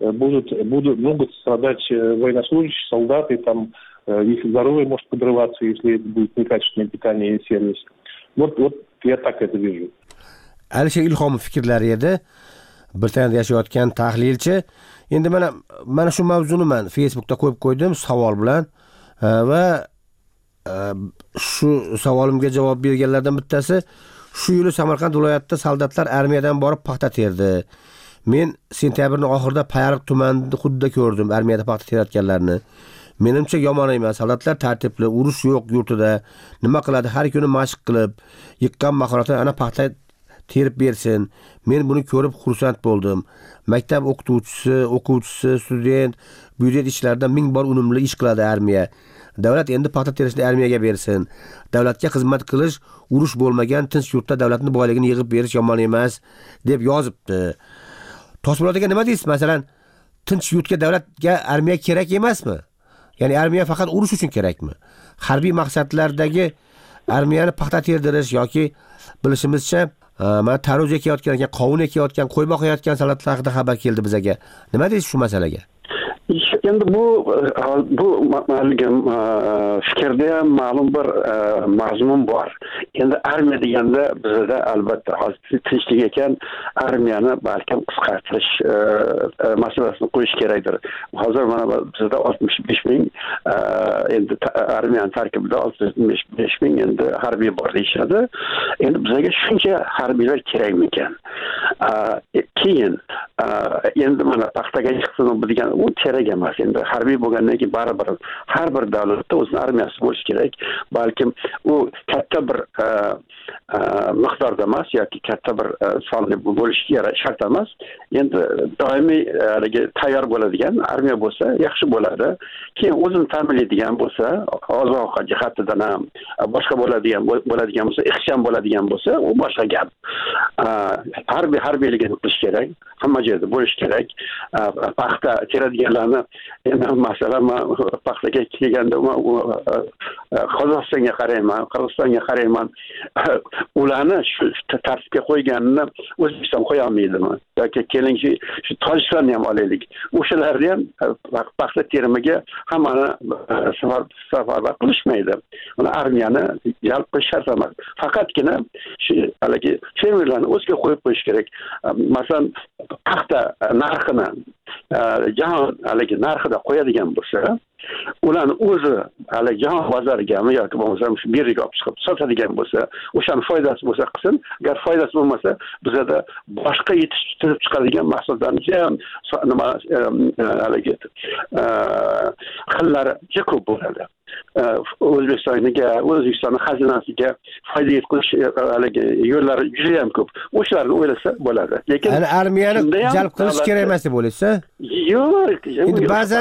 могут страдать военнослужащие, солдаты, там, их здоровье может подрываться, если это будет некачественное питание и сервис. Вот я так это вижу. Alisher Ilhomov fikrlari edi. Britaniyada yashayotgan tahlilchi. Endi mana shu mavzuni men Facebookda qo'yib qo'ydim savol bilan va shu savolimga javob berganlardan bittasi shu yili Samarqand viloyatida soldatlar armiyadan borib paxta terdi. Men sentyabrning oxirida Payariq tumanida xuddi ko'rdim armiyada paxta terayotganlarni. Menimcha yomon emas. Soldatlar tartibli, urush yo'q yurtida. Nima qiladi? Har kuni mashq qilib, yiqqan mahoratini ana paxta terib bersin. Men buni ko'rib xursand bo'ldim. Maktab o'quvchisi, student, byudjet ishlarida 1000 bor unumli ish qiladi armiya. Davlat endi paxta terishni armiyaga bersin. Davlatga xizmat qilish, urush bo'lmagan tinch yurtda davlatning boyligini yig'ib berish yomon emas deb yozibdi. Toshpo'latga nima deysiz? Masalan, tinch yurtga davlatga armiya kerak emasmi? Ya'ni armiya faqat urush uchun kerakmi? Harbiy maqsadlardagi armiyani paxta terdirish yoki bilishimizcha mana tarvuz ekayotgan ekan, qovun ekayotgan, qo'y boqayotgan soldatlar haqida xabar keldi bizga. Nima deysiz shu masalaga? Endi bu fikrda ham ma'lum bir mazmun bor. Endi armiya deganda bizda albatta hozir tinchlik ekan, armiyani balkim qisqartirish masalasini qo'yish kerakdir. Hozir mana bizda 65 ming endi armiyaning tarkibida 65 ming endi harbiy bor deyishadi. Endi bizga shuncha harbiylar kerakmikan? Keyin endi mana paxtaga chiqsin degan u kerak emas. Endi harbiy bo'lgandan keyin baribir har bir davlatda o'zining armiyasi bo'lishi kerak. Balkim u katta bir miqdorda emas yoki katta bir sonli bo'lishi shart emas. Endi doimiy tayyor bo'ladigan armiya bo'lsa yaxshi bo'ladi. Keyin o'zini ta'minlaydigan bo'lsa, oziq-ovqat jihatidan ham boshqa bo'ladigan bo'lsa, ixcham bo'ladigan bo'lsa, u boshqa gap. Harbiyligini qilish kerak, hamma joyda bo'lish kerak. Paxta teradiganlarni endi masalan paxtaga kelganda Qozog'istonga qarayman, Qirg'izistonga qarayman. Ularni shu tartibga qo'yganini O'zbekiston qo'ya olmaydimi? Yoki kelingchi shu Tojikistonni ham olaylik. O'shalarni ham paxta terimiga hammani safarbar qilishmaydi. Uni armiyani jalb qilish shart emas. Faqatgina shu haligi fermerlarni o'ziga qo'yib qo'yish kerak. Masalan, paxta narxini jahon haligi narxida qo'yadigan bo'lsa, ularni o'zi haligi jahon bozorigami yoki bo'lmasa shu biriga olib chiqib sotadigan bo'lsa, o'shaning foydasi bo'lsa qilsin. Agar foydasi bo'lmasa, bizda boshqa yetishtirib chiqadigan mahsulotlarni ham nima haligi xillari ko'p bo'ladi. O'zbekistonning xazinasiga foyda yetkazish haligi yo'llari juda ham ko'p. O'shalarni o'ylasa bo'ladi. Lekin armiyani jalb qilish kerak emas deb o'ylaysiz? Yo'q. Endi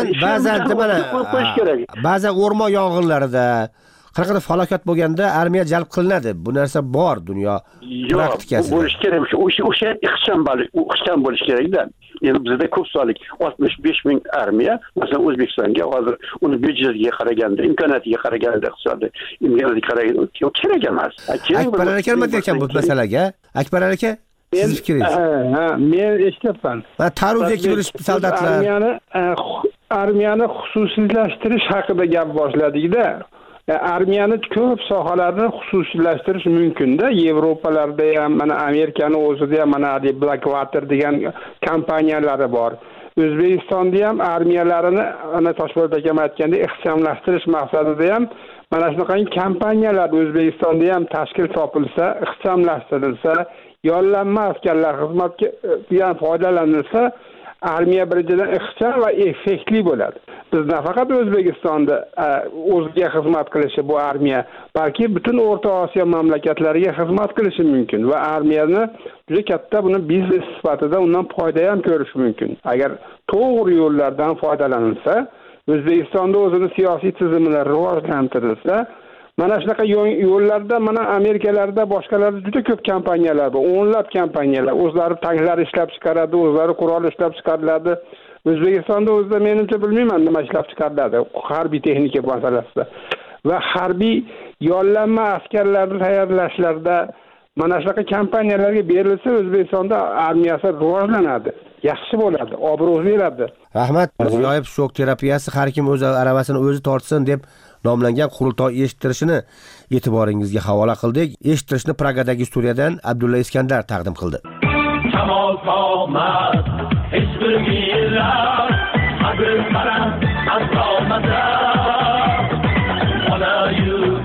ba'zan o'rmon yong'inlarida qanaqadir falokat bo'lganda armiya jalb qilinadi. Bu narsa bor dunyo praktikasida. Bo'lish kerak. O'sha ixcham bo'lish kerak-da. Endi bizda ko'p sonlik 65 ming armiya, masalan O'zbekistonga hozir uni byudjetiga qaraganda, imkoniyatiga qaraganda, iqtisodiy imkoniyatiga qaraganda kerak emas. Akbar aka nima deyotgan bu masalaga? Akbar aka, siz fikringiz? Men eshityapman. Tarvuz ekilish soldatlar armiyani xususiylashtirish haqida gap boshladik-da. Armiyani ko'p sohalarni xususiylashtirish mumkin-da. Yevropalarda ham, mana Amerikani o'zida ham mana Blackwater degan kompaniyalari bor. O'zbekistonda ham armiyalarini ana Toshpo'lat akam aytgandek ixchamlashtirish maqsadida ham mana shunaqa kompaniyalar O'zbekistonda ham tashkil topilsa, ixchamlashtirilsa, yollanma askarlar xizmatga foydalanilsa, armiya birinchidan ixcham va effektli bo'ladi. Biz nafaqat O'zbekistonda o'ziga xizmat qilishi bu armiya, balki butun O'rta Osiyo mamlakatlariga xizmat qilishi mumkin va armiyani juda katta buni biznes sifatida undan foyda ham ko'rish mumkin. Agar to'g'ri yo'llardan foydalanilsa, O'zbekistonda o'zini siyosiy tizimini rivojlantirilsa, mana shunaqa yo'llarda mana Amerikalarda boshqalarda juda ko'p kompaniyalar bor. O'nlab kompaniyalar o'zlari tanklar ishlab chiqaradi, o'zlari qurol ishlab chiqaradi. O'zbekistonda o'zida menimcha bilmayman nima ishlab chiqariladi harbiy texnika masalasida. Va harbiy yollanma askarlarni tayyorlashlarda mana shunaqa kompaniyalarga berilsa, O'zbekistonda armiyasi rivojlanadi. yaxshi bo'ladi, obro' beradi. Rahmat. Mirziyoyev shok terapiyasi har kim o'z aravasini o'zi tortsin deb nomlangan qurultoy eshittirishini e'tiboringizga havola qildik. Eshittirishni Pragadagi studiyadan Abdulla Iskandar taqdim qildi. Kamol qomat, hech bir millat, sabr qarab, azomada. Ona yurt